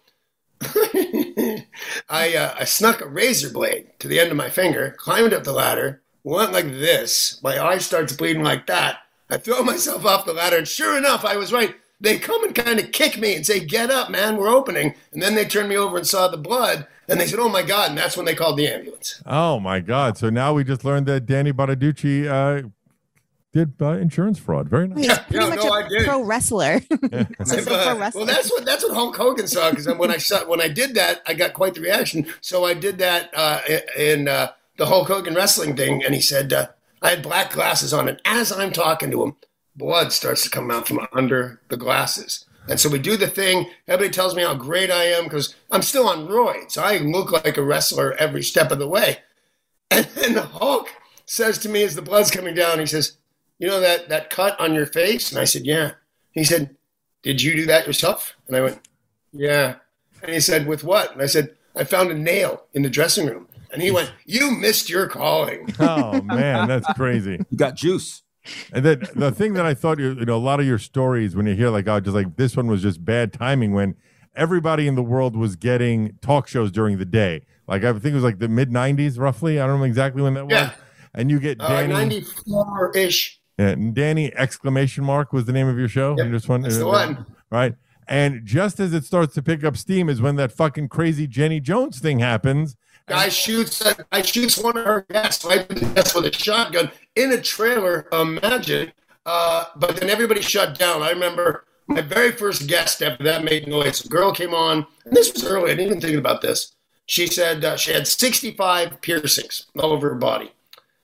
I, uh, I snuck a razor blade to the end of my finger, climbed up the ladder, went like this. My eye starts bleeding like that. I throw myself off the ladder, and sure enough, I was right. They come and kind of kick me and say, "Get up, man, we're opening." And then they turned me over and saw the blood, and they said, "Oh, my God," and that's when they called the ambulance. Oh, my God. So now we just learned that Danny Bonaducci uh, did uh, insurance fraud. Very nice. He's pretty Yeah, much no, a I did. pro wrestler. It's a Uh, pro wrestler. well, that's what that's what Hulk Hogan saw, because when I saw, when I did that, I got quite the reaction. So I did that uh, in uh, the Hulk Hogan wrestling thing, and he said uh, I had black glasses on, and as I'm talking to him, blood starts to come out from under the glasses. And so we do the thing. Everybody tells me how great I am because I'm still on roids. I look like a wrestler every step of the way. And then Hulk says to me as the blood's coming down, he says, "You know that, that cut on your face?" And I said, "Yeah." He said, "Did you do that yourself?" And I went, "Yeah." And he said, "With what?" And I said, "I found a nail in the dressing room." And he went, "You missed your calling." Oh, man, that's crazy. You got juice. And then the thing that I thought, you know, a lot of your stories when you hear like, oh, just like this one was just bad timing when everybody in the world was getting talk shows during the day. Like I think it was like the mid nineties, roughly. I don't know exactly when that was. Yeah. And you get Uh, Danny, ninety-four-ish. yeah, and Danny exclamation mark was the name of your show. Yep, You just won- that's the one. right? And just as it starts to pick up steam is when that fucking crazy Jenny Jones thing happens. Guy shoots I shoots one of her guests. I did the guest with a shotgun in a trailer. Imagine. Uh, but then everybody shut down. I remember my very first guest after that made noise. A girl came on, and this was early. I didn't even think about this. She said uh, she had sixty-five piercings all over her body.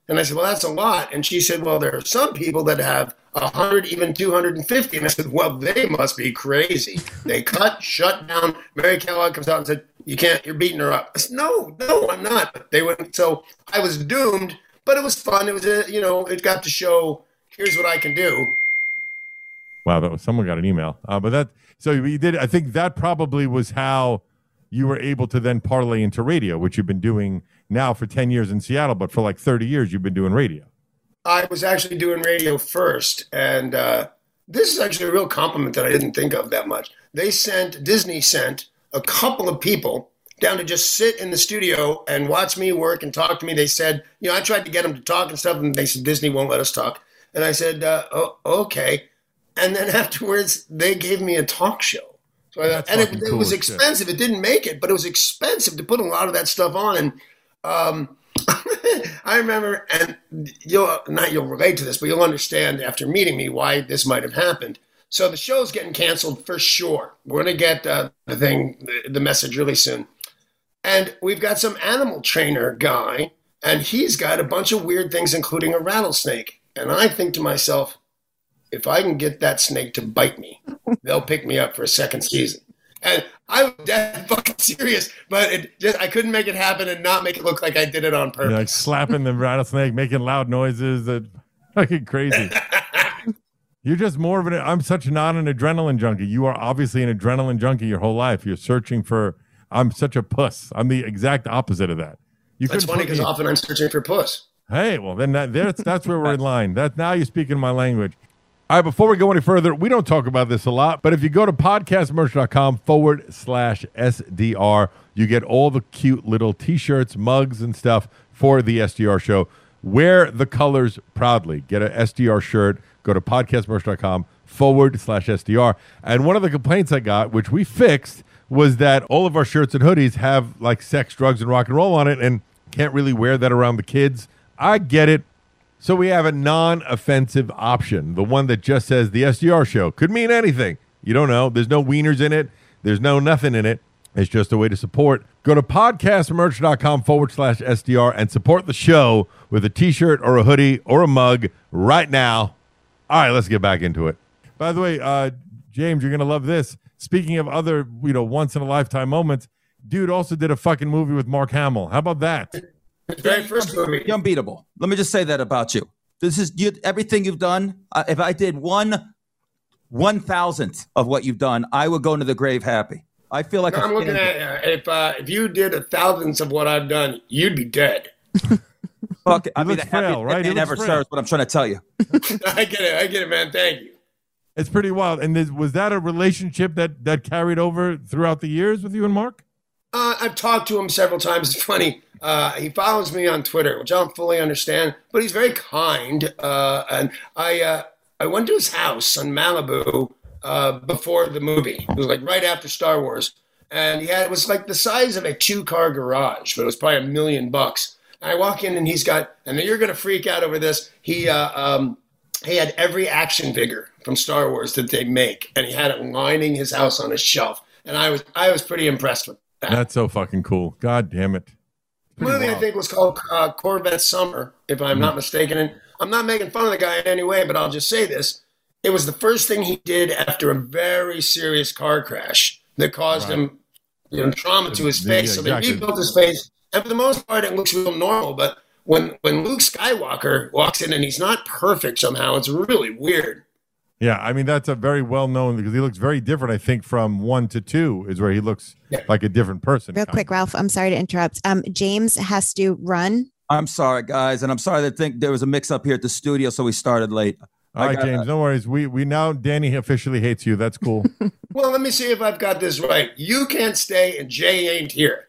And I said, well, that's a lot. And she said, well, there are some people that have one hundred, even two hundred fifty. And I said, well, they must be crazy. They cut, shut down. Mary Kellogg comes out and said, you can't, you're beating her up. I said, no, no, I'm not. But they wouldn't. So I was doomed, but it was fun. It was, a, you know, it got to show, here's what I can do. Wow, that was, someone got an email. Uh, but that, so you did, I think that probably was how you were able to then parlay into radio, which you've been doing now for ten years in Seattle, but for like thirty years, you've been doing radio. I was actually doing radio first, and uh, this is actually a real compliment that I didn't think of that much. They sent, Disney sent a couple of people down to just sit in the studio and watch me work and talk to me. They said, you know, I tried to get them to talk and stuff, and they said, Disney won't let us talk. And I said, uh, oh, okay. And then afterwards, they gave me a talk show. So I, and it, it cool was expensive. Shit. It didn't make it, but it was expensive to put a lot of that stuff on. And um, I remember, and you'll not you'll relate to this, but you'll understand after meeting me why this might have happened. So the show's getting canceled for sure. We're going to get uh, the thing, the, the message really soon. And we've got some animal trainer guy, and he's got a bunch of weird things, including a rattlesnake. And I think to myself, if I can get that snake to bite me, they'll pick me up for a second season. And I was dead fucking serious, but it just I couldn't make it happen and not make it look like I did it on purpose. You're like slapping the rattlesnake, making loud noises, that fucking crazy. You're just more of an, I'm such not an adrenaline junkie. You are obviously an adrenaline junkie your whole life. You're searching for, I'm such a puss. I'm the exact opposite of that. You That's funny because often I'm searching for puss. Hey, well then that, that's, that's where we're in line. That, now you're speaking my language. All right, before we go any further, we don't talk about this a lot, but if you go to podcastmerch.com forward slash SDR, you get all the cute little T-shirts, mugs, and stuff for the S D R show. Wear the colors proudly. Get an S D R shirt. Go to podcastmerch.com forward slash SDR. And one of the complaints I got, which we fixed, was that all of our shirts and hoodies have like sex, drugs, and rock and roll on it and can't really wear that around the kids. I get it. So we have a non-offensive option, the one that just says the S D R show. Could mean anything. You don't know. There's no wieners in it. There's no nothing in it. It's just a way to support. Go to podcastmerch.com forward slash SDR and support the show with a T-shirt or a hoodie or a mug right now. All right, let's get back into it. By the way, uh, James, you're going to love this. Speaking of other, you know, once-in-a-lifetime moments, dude also did a fucking movie with Mark Hamill. How about that? Very first movie. You're unbeatable. Let me just say that about you. This is you, everything you've done. Uh, if I did one one thousandth of what you've done, I would go into the grave happy. I feel like no, I'm looking at uh, if uh, if you did a thousandth of what I've done, you'd be dead. Okay, I mean, frail, happy, right? It never starts. What I'm trying to tell you. I get it. I get it, man. Thank you. It's pretty wild. And this, was that a relationship that that carried over throughout the years with you and Mark? Uh, I've talked to him several times. It's funny. Uh, he follows me on Twitter, which I don't fully understand, but he's very kind. Uh, and I uh, I went to his house in Malibu uh, before the movie. It was like right after Star Wars. And he had, it was like the size of a two-car garage, but it was probably a million bucks. And I walk in and he's got, and you're going to freak out over this, he, uh, um, he had every action figure from Star Wars that they make, and he had it lining his house on his shelf. And I was I was pretty impressed with that. That's so fucking cool. God damn it. The movie, wild. I think, was called uh, Corvette Summer, if I'm mm-hmm. not mistaken. And I'm not making fun of the guy in any way, but I'll just say this. It was the first thing he did after a very serious car crash that caused right. him you know, trauma to his face. Yeah, so exactly. They rebuilt his face. And for the most part, it looks real normal. But when, when Luke Skywalker walks in and he's not perfect somehow, it's really weird. Yeah, I mean, that's a very well-known, because he looks very different, I think, from one to two is where he looks yeah. like a different person. Real quick, Ralph, I'm sorry to interrupt. Um, James has to run. I'm sorry, guys, and I'm sorry that think there was a mix-up here at the studio, so we started late. All right, James, no worries. We we now, Danny officially hates you. That's cool. Well, let me see if I've got this right. You can't stay, and Jay ain't here.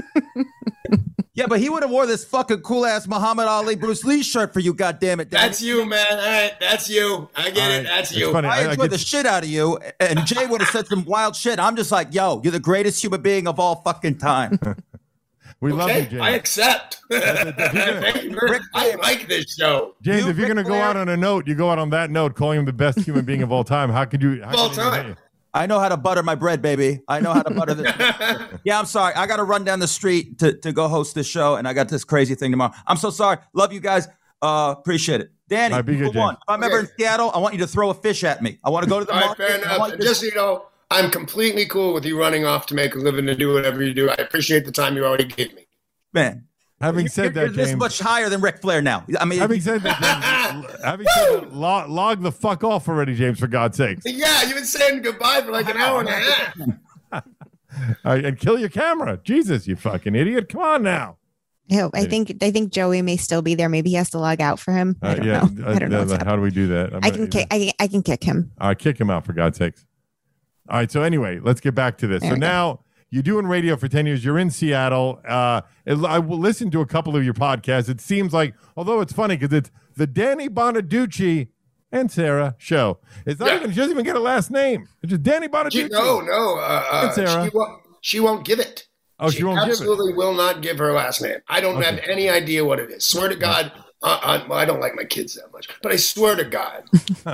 Yeah, but he would have wore this fucking cool-ass Muhammad Ali Bruce Lee shirt for you, goddammit. That's you, man. All right, that's you. I get right. it. That's you. Funny. I, I enjoyed I the shit out of you, and Jay would have said some wild shit. I'm just like, yo, you're the greatest human being of all fucking time. We okay, love you, James. I accept. Thank you, Rick, I like this show. James, you, if you're going to go out on a note, you go out on that note, calling him the best human being of all time. How could you? How all time. I know how to butter my bread, baby. I know how to butter this. Yeah, I'm sorry. I got to run down the street to, to go host this show, and I got this crazy thing tomorrow. I'm so sorry. Love you guys. Uh, appreciate it. Danny, Right, be good, number one, James. if I'm ever in Okay. Seattle, I want you to throw a fish at me. I want to go to the All right, market. fair and I enough. want you to- Just so you know, I'm completely cool with you running off to make a living and do whatever you do. I appreciate the time you already gave me. Man, Having you're, said you're that, this James, much higher than Ric Flair now. I mean, having said that, James, having said that, log, log the fuck off already, James, for God's sakes. Yeah, you've been saying goodbye for like an hour and a half. All right, and kill your camera. Jesus, you fucking idiot. Come on now. Yeah, I think I think Joey may still be there. Maybe he has to log out for him. I Uh, don't yeah, know. I don't know. uh, what's how happening. do we do that? I'm I not- can kick. I, I can kick him. All right, kick him out for God's sakes. All right, so anyway, let's get back to this. There So we go. now you're doing radio for ten years. You're in Seattle. Uh, it- I will listen to a couple of your podcasts. It seems like, although it's funny because it's the Danny Bonaducci and Sarah show. It's not Yeah. even, she doesn't even get a last name. It's just Danny She, Bonaducci. no, no. Uh, uh, And Sarah. She, won't, she won't give it. Oh, she won't give it. absolutely will not give her last name. I don't Okay. have any idea what it is. Swear to God. Uh, uh, well, I don't like my kids that much, but I swear to God.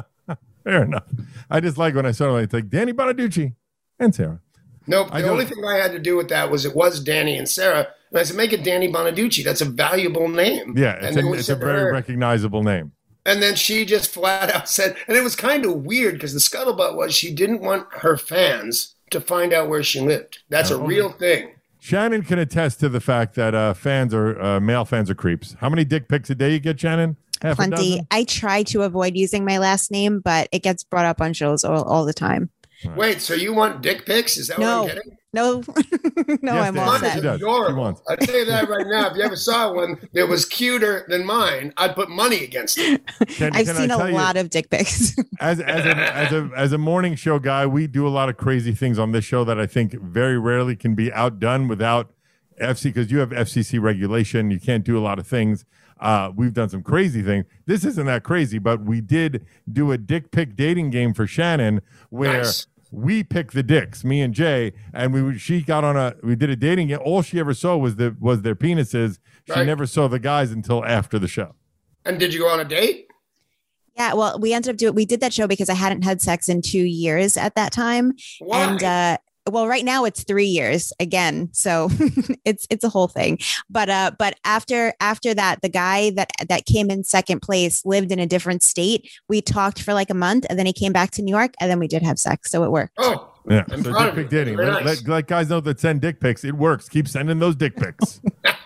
Fair enough. I just like when I saw it, it's like Danny Bonaducci and Sarah. Nope. I The don't- only thing I had to do with that was it was Danny and Sarah. And I said, make it Danny Bonaducci. That's a valuable name. Yeah, And it's, then a, we it's a said to very her- recognizable name. And then she just flat out said, and it was kind of weird because the scuttlebutt was she didn't want her fans to find out where she lived. That's a Oh. real thing. Shannon can attest to the fact that uh, fans are uh, male fans are creeps. How many dick pics a day you get, Shannon? Half a Plenty. dozen? I try to avoid using my last name, but it gets brought up on shows all, all the time. Wait, so you want dick pics? Is that No. what I'm getting? No, no, Yes, I'm Dan. all Mine She is set. does. She adorable. wants- I tell you that right now. If you ever saw one that was cuter than mine, I'd put money against it. Can- I've can I seen a tell you- lot of dick pics. as as a, as a as a morning show guy, we do a lot of crazy things on this show that I think very rarely can be outdone without F C because you have F C C regulation. You can't do a lot of things. Uh, we've done some crazy things. This isn't that crazy, but we did do a dick pic dating game for Shannon where Nice. we picked the dicks, me and Jay, and we she got on a we did a dating game. All she ever saw was the was their penises. She Right. never saw the guys until after the show. And did you go on a date? Yeah, well, we ended up doing. We did that show because I hadn't had sex in two years at that time, Why? and uh, well, right now it's three years again, so it's it's a whole thing. But uh, but after after that, the guy that that came in second place lived in a different state. We talked for like a month, and then he came back to New York, and then we did have sex, so it worked. oh, Yeah, I'm so proud dick of pic you. dating. Very Let, nice. let, let guys know that send dick pics. It works. Keep sending those dick pics.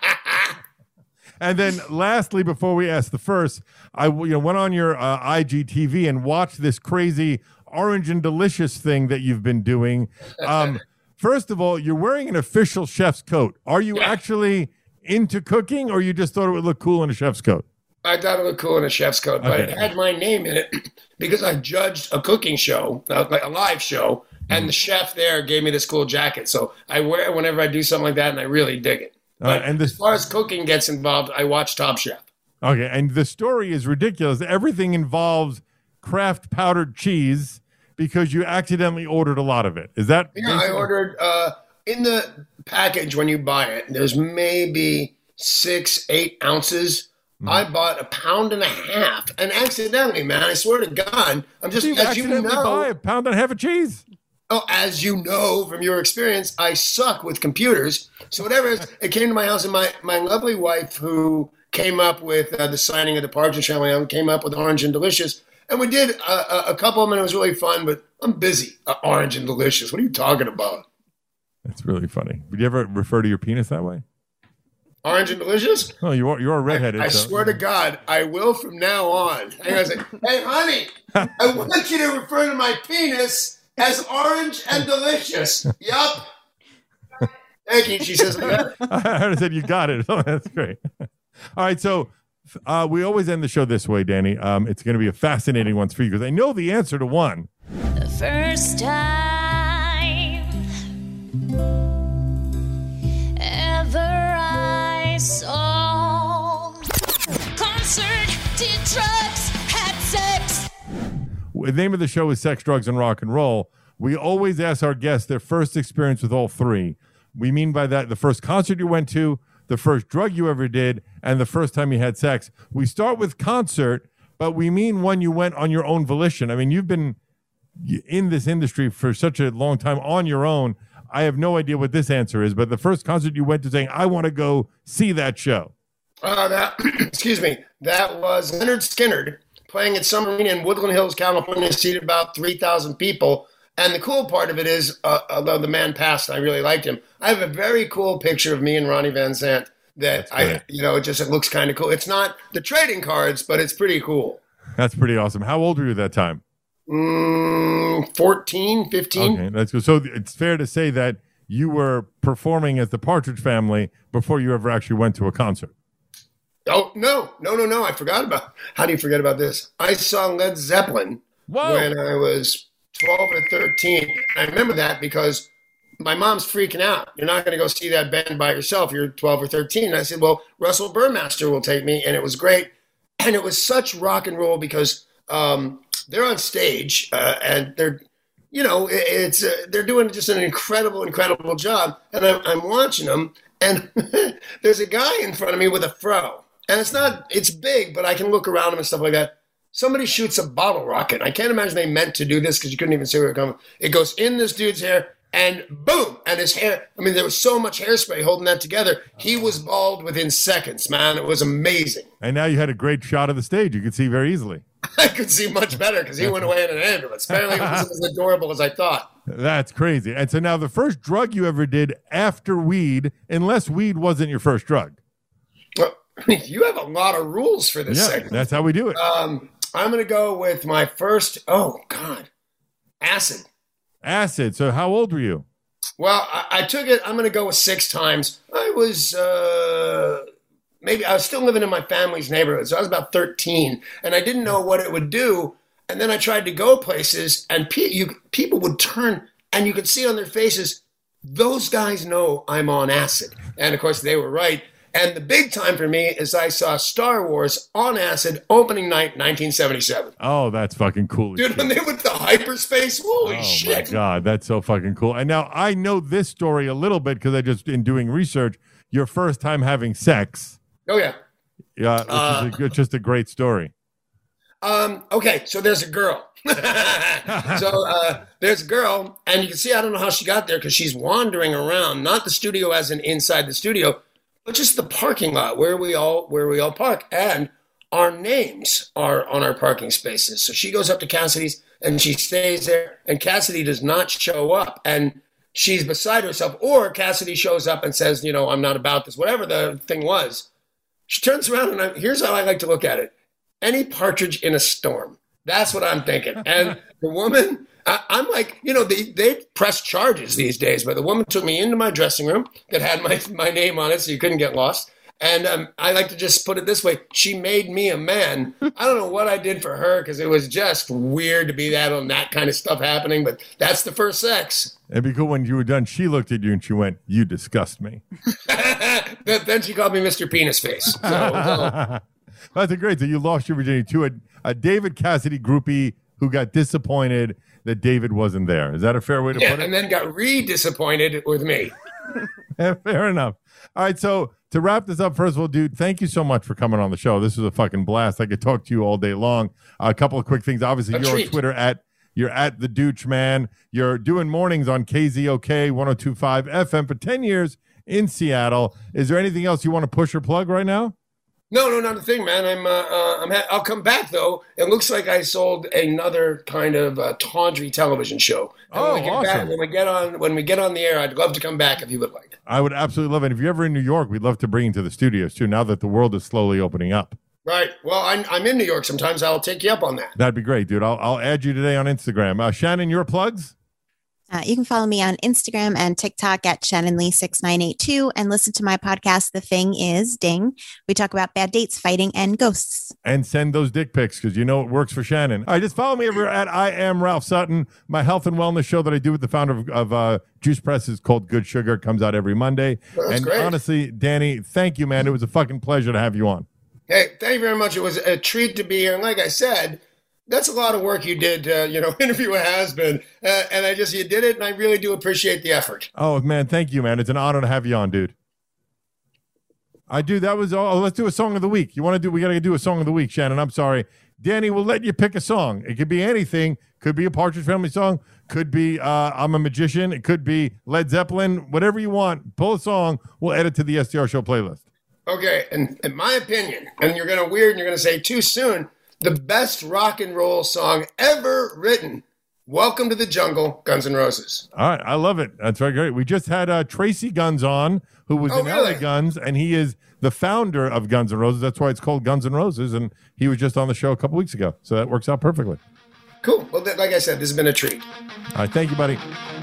And then, lastly, before we ask the first, I you know went on your uh, I G T V and watched this crazy Orange and Delicious thing that you've been doing. Um, first of all, you're wearing an official chef's coat. Are you Yeah. actually into cooking, or you just thought it would look cool in a chef's coat? I thought it looked cool in a chef's coat, but Okay. it had my name in it because I judged a cooking show, uh, like a live show, and the chef there gave me this cool jacket. So I wear it whenever I do something like that, and I really dig it. Uh, But and this- as far as cooking gets involved, I watch Top Chef. Okay, and the story is ridiculous. Everything involves Kraft powdered cheese because you accidentally ordered a lot of it. Is that? Yeah, I basically- ordered uh, in the package when you buy it. There's maybe six, eight ounces. Hmm. I bought a pound and a half, and accidentally, man, I swear to God, I'm just You as you accidentally know. buy a pound and a half of cheese. Oh, as you know from your experience, I suck with computers. So whatever it is, it came to my house, and my, my lovely wife, who came up with uh, the signing of the Partridge Family, came up with Orange and Delicious, and we did a, a, a couple of them, and it was really fun. But I'm busy. Uh, Orange and Delicious. What are you talking about? That's really funny. Would you ever refer to your penis that way? Orange and Delicious? Oh, you are you are redheaded. I so- swear to God, I will from now on. And I say, hey, honey, I want you to refer to my penis as Orange and Delicious. Yup. Thank you. She says, yeah. I said you got it. Oh, that's great. All right, so uh, we always end the show this way, Danny. Um, it's going to be a fascinating one for you because I know the answer to one. The first time ever I saw concert, did drugs, had sex. The name of the show is Sex, Drugs, and Rock and Roll. We always ask our guests their first experience with all three. We mean by that the first concert you went to, the first drug you ever did, and the first time you had sex. We start with concert, but we mean one you went on your own volition. I mean, you've been in this industry for such a long time on your own. I have no idea what this answer is, but the first concert you went to saying, I want to go see that show. Uh, that, excuse me, that was Leonard Skinnard playing at Summer Arena in Woodland Hills, California, seated about three thousand people. And the cool part of it is, uh, although the man passed, I really liked him. I have a very cool picture of me and Ronnie Van Zant that I, you know, it just it looks kind of cool. It's not the trading cards, but it's pretty cool. That's pretty awesome. How old were you at that time? Mm, fourteen, fifteen. Okay, that's good. So it's fair to say that you were performing as the Partridge Family before you ever actually went to a concert. Oh, no, no, no, no. I forgot about, how do you forget about this? I saw Led Zeppelin Whoa. when I was twelve or thirteen. I remember that because my mom's freaking out. You're not going to go see that band by yourself. You're twelve or thirteen. And I said, well, Russell Burmaster will take me. And it was great. And it was such rock and roll because um, they're on stage uh, and they're, you know, it, it's uh, they're doing just an incredible, incredible job. And I'm, I'm watching them. And there's a guy in front of me with a fro. And it's not, it's big, but I can look around him and stuff like that. Somebody shoots a bottle rocket. I can't imagine they meant to do this because you couldn't even see where it coming. It goes in this dude's hair and boom, and his hair. I mean, there was so much hairspray holding that together. He was bald within seconds, man. It was amazing. And now you had a great shot of the stage. You could see very easily. I could see much better because he went away in an ambulance. Apparently, it wasn't as adorable as I thought. That's crazy. And so now the first drug you ever did after weed, unless weed wasn't your first drug. Well, you have a lot of rules for this Yeah, segment. that's how we do it. Um, I'm going to go with my first, oh, God, acid. Acid. So how old were you? Well, I, I took it, I'm going to go with six times. I was, uh, maybe, I was still living in my family's neighborhood, so I was about thirteen, and I didn't know what it would do. And then I tried to go places, and pe- you, people would turn, and you could see on their faces, those guys know I'm on acid. And, of course, they were right. And the big time for me is I saw Star Wars on acid opening night nineteen seventy-seven. Oh, that's fucking cool. Dude, when they went to hyperspace, holy oh shit. my God, that's so fucking cool. And now I know this story a little bit because I just, in doing research, your first time having sex. Oh, yeah. Yeah, which Uh, is a, it's just a great story. Um, okay, so there's a girl. so uh, there's a girl, and you can see, I don't know how she got there because she's wandering around, not the studio as in inside the studio, but just the parking lot where we all where we all park, and our names are on our parking spaces. So she goes up to Cassidy's and she stays there, and Cassidy does not show up, and she's beside herself. Or Cassidy shows up and says, you know, I'm not about this, whatever the thing was. She turns around, and I, here's how I like to look at it: any partridge in a storm. That's what I'm thinking. And the woman, I, I'm like, you know, they, they press charges these days, but the woman took me into my dressing room that had my, my name on it so you couldn't get lost. And um, I like to just put it this way. She made me a man. I don't know what I did for her because it was just weird to be that on that kind of stuff happening, but that's the first sex. It'd be cool when you were done. She looked at you and she went, "You disgust me." Then she called me Mister Penis Face. So, so. That's a great. So you lost your virginity to a, a David Cassidy groupie who got disappointed that David wasn't there. Is that a fair way to Yeah, put it? and then got re-disappointed with me. Fair enough. All right, so to wrap this up, first of all, dude, thank you so much for coming on the show. This was a fucking blast. I could talk to you all day long. Uh, a couple of quick things. Obviously, A you're treat. on Twitter at you're at the Dooch Man. You're doing mornings on K Z O K one oh two point five F M for ten years in Seattle. Is there anything else you want to push or plug right now? No, no, not a thing, man. I'm, uh, uh, I'm ha- I'll come back though. It looks like I sold another kind of uh, tawdry television show. And Oh, when we get awesome. back, when we get on, when we get on the air, I'd love to come back if you would like. I would absolutely love it. If you're ever in New York, we'd love to bring you to the studios too. Now that the world is slowly opening up, Right. Well, I'm, I'm in New York sometimes. I'll take you up on that. that'd be great, dude. I'll I'll add you today on Instagram. Uh, Shannon, your plugs. Uh, you can follow me on Instagram and TikTok at Shannon Lee six nine eight two and listen to my podcast, The Thing Is Ding. We talk about bad dates, fighting, and ghosts. And send those dick pics because you know it works for Shannon. All right, just follow me over at I Am Ralph Sutton. My health and wellness show that I do with the founder of, of uh, Juice Press is called Good Sugar. It comes out every Monday. Well, that's and great. honestly, Danny, thank you, man. It was a fucking pleasure to have you on. Hey, thank you very much. It was a treat to be here. And like I said, that's a lot of work you did, uh, you know, interview a has-been. Uh, and I just, you did it, and I really do appreciate the effort. Oh, man, thank you, man. It's an honor to have you on, dude. I do. That was all. Let's do a song of the week. You want to do? We got to do a song of the week, Shannon. I'm sorry. Danny, we'll let you pick a song. It could be anything. Could be a Partridge Family song. Could be uh, I'm a Magician. It could be Led Zeppelin. Whatever you want. Pull a song. We'll add it to the S T R Show playlist. Okay, and in my opinion, and you're going to weird and you're going to say too soon, the best rock and roll song ever written. Welcome to the Jungle, Guns N' Roses. All right, I love it. That's very great. We just had uh, Tracy Guns on, who was Oh, in L A really? Guns, and he is the founder of Guns N' Roses. That's why it's called Guns N' Roses, and he was just on the show a couple weeks ago, so that works out perfectly. Cool. Well, th- like I said, this has been a treat. All right, thank you, buddy.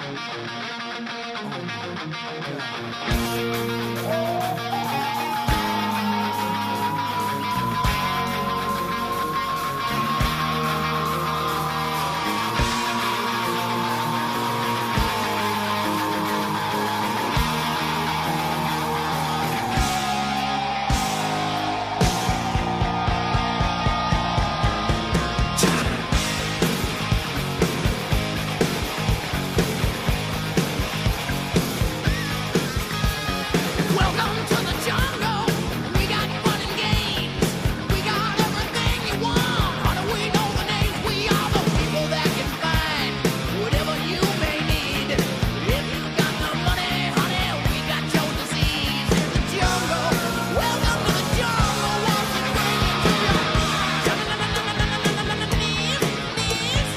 Welcome to the jungle. We got fun and games. We got everything you want. How do we know the names? We are the people that can find whatever you may need. If you got the money, honey, we got your disease. In the jungle. Welcome to the jungle. Won't you bring it to your knees, knees?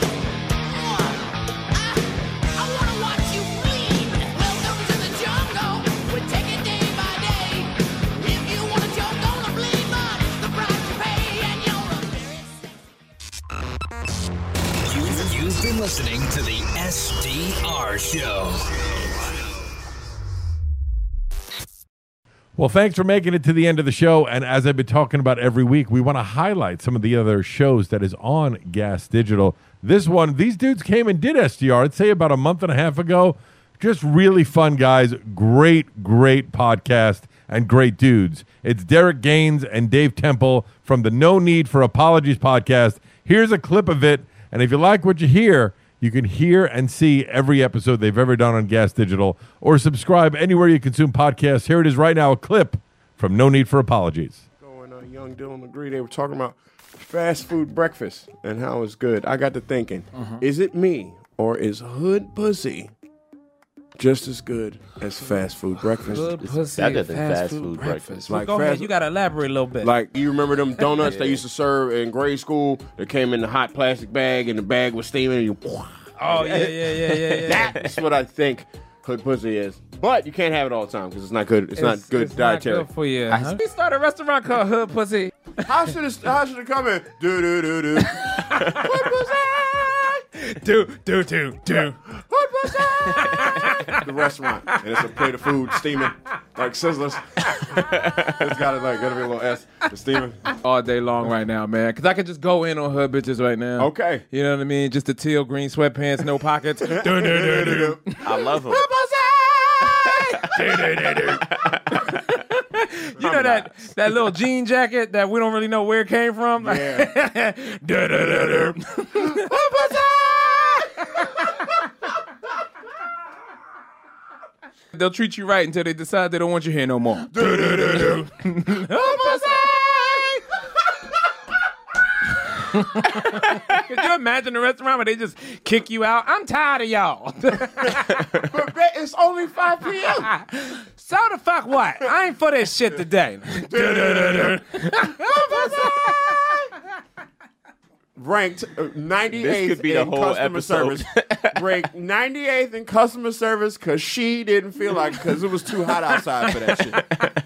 I, I wanna watch you bleed. Welcome to the jungle. We take it day by day. If you want to joke, gonna bleed, but it's the price you pay, and you're a very You've, you've been listening to the S D R Show. Well, thanks for making it to the end of the show. And as I've been talking about every week, we want to highlight some of the other shows that is on Gas Digital. This one, these dudes came and did S D R, I'd say about a month and a half ago. Just really fun guys. Great, great podcast and great dudes. It's Derek Gaines and Dave Temple from the No Need for Apologies podcast. Here's a clip of it. And if you like what you hear, you can hear and see every episode they've ever done on Gas Digital or subscribe anywhere you consume podcasts. Here it is right now, a clip from No Need for Apologies. And uh, young Dylan agree. They were talking about fast food breakfast and how it's good. I got to thinking, is it me or is hood pussy just as good as fast food breakfast? Good pussy, better than fast, fast food, food breakfast. breakfast. Well, Like go ahead. fast- You got to elaborate a little bit. Like, you remember them donuts they used to serve in grade school that came in the hot plastic bag and the bag was steaming and you... oh, yeah, yeah, yeah, yeah, yeah. That's what I think hood pussy is. But you can't have it all the time because it's not good. It's, not good it's dietary. Not good for you. Huh? We started a restaurant called Hood Pussy. How should it, how should it come in? Do, do, do, do. Hood pussy! Do, do, do, do. Hood pussy! The restaurant. And it's a plate of food steaming like Sizzlers. It's got to like, gotta be a little S. It's steaming. All day long right now, man. Because I could just go in on hood bitches right now. Okay. You know what I mean? Just the teal green sweatpants, no pockets. do, do, do, do. I love them. do, do, do, do. You know that, that little jean jacket that we don't really know where it came from? Yeah. do, do, do, do. They'll treat you right until they decide they don't want you here no more. Do, do, do, do. Could you imagine a restaurant where they just kick you out? I'm tired of y'all. But it's only five p.m. So the fuck what? I ain't for this shit today. Ranked uh, ninety-eighth This could be the in whole customer episode. service. Ranked ninety-eighth in customer service because she didn't feel like because it was too hot outside for that shit.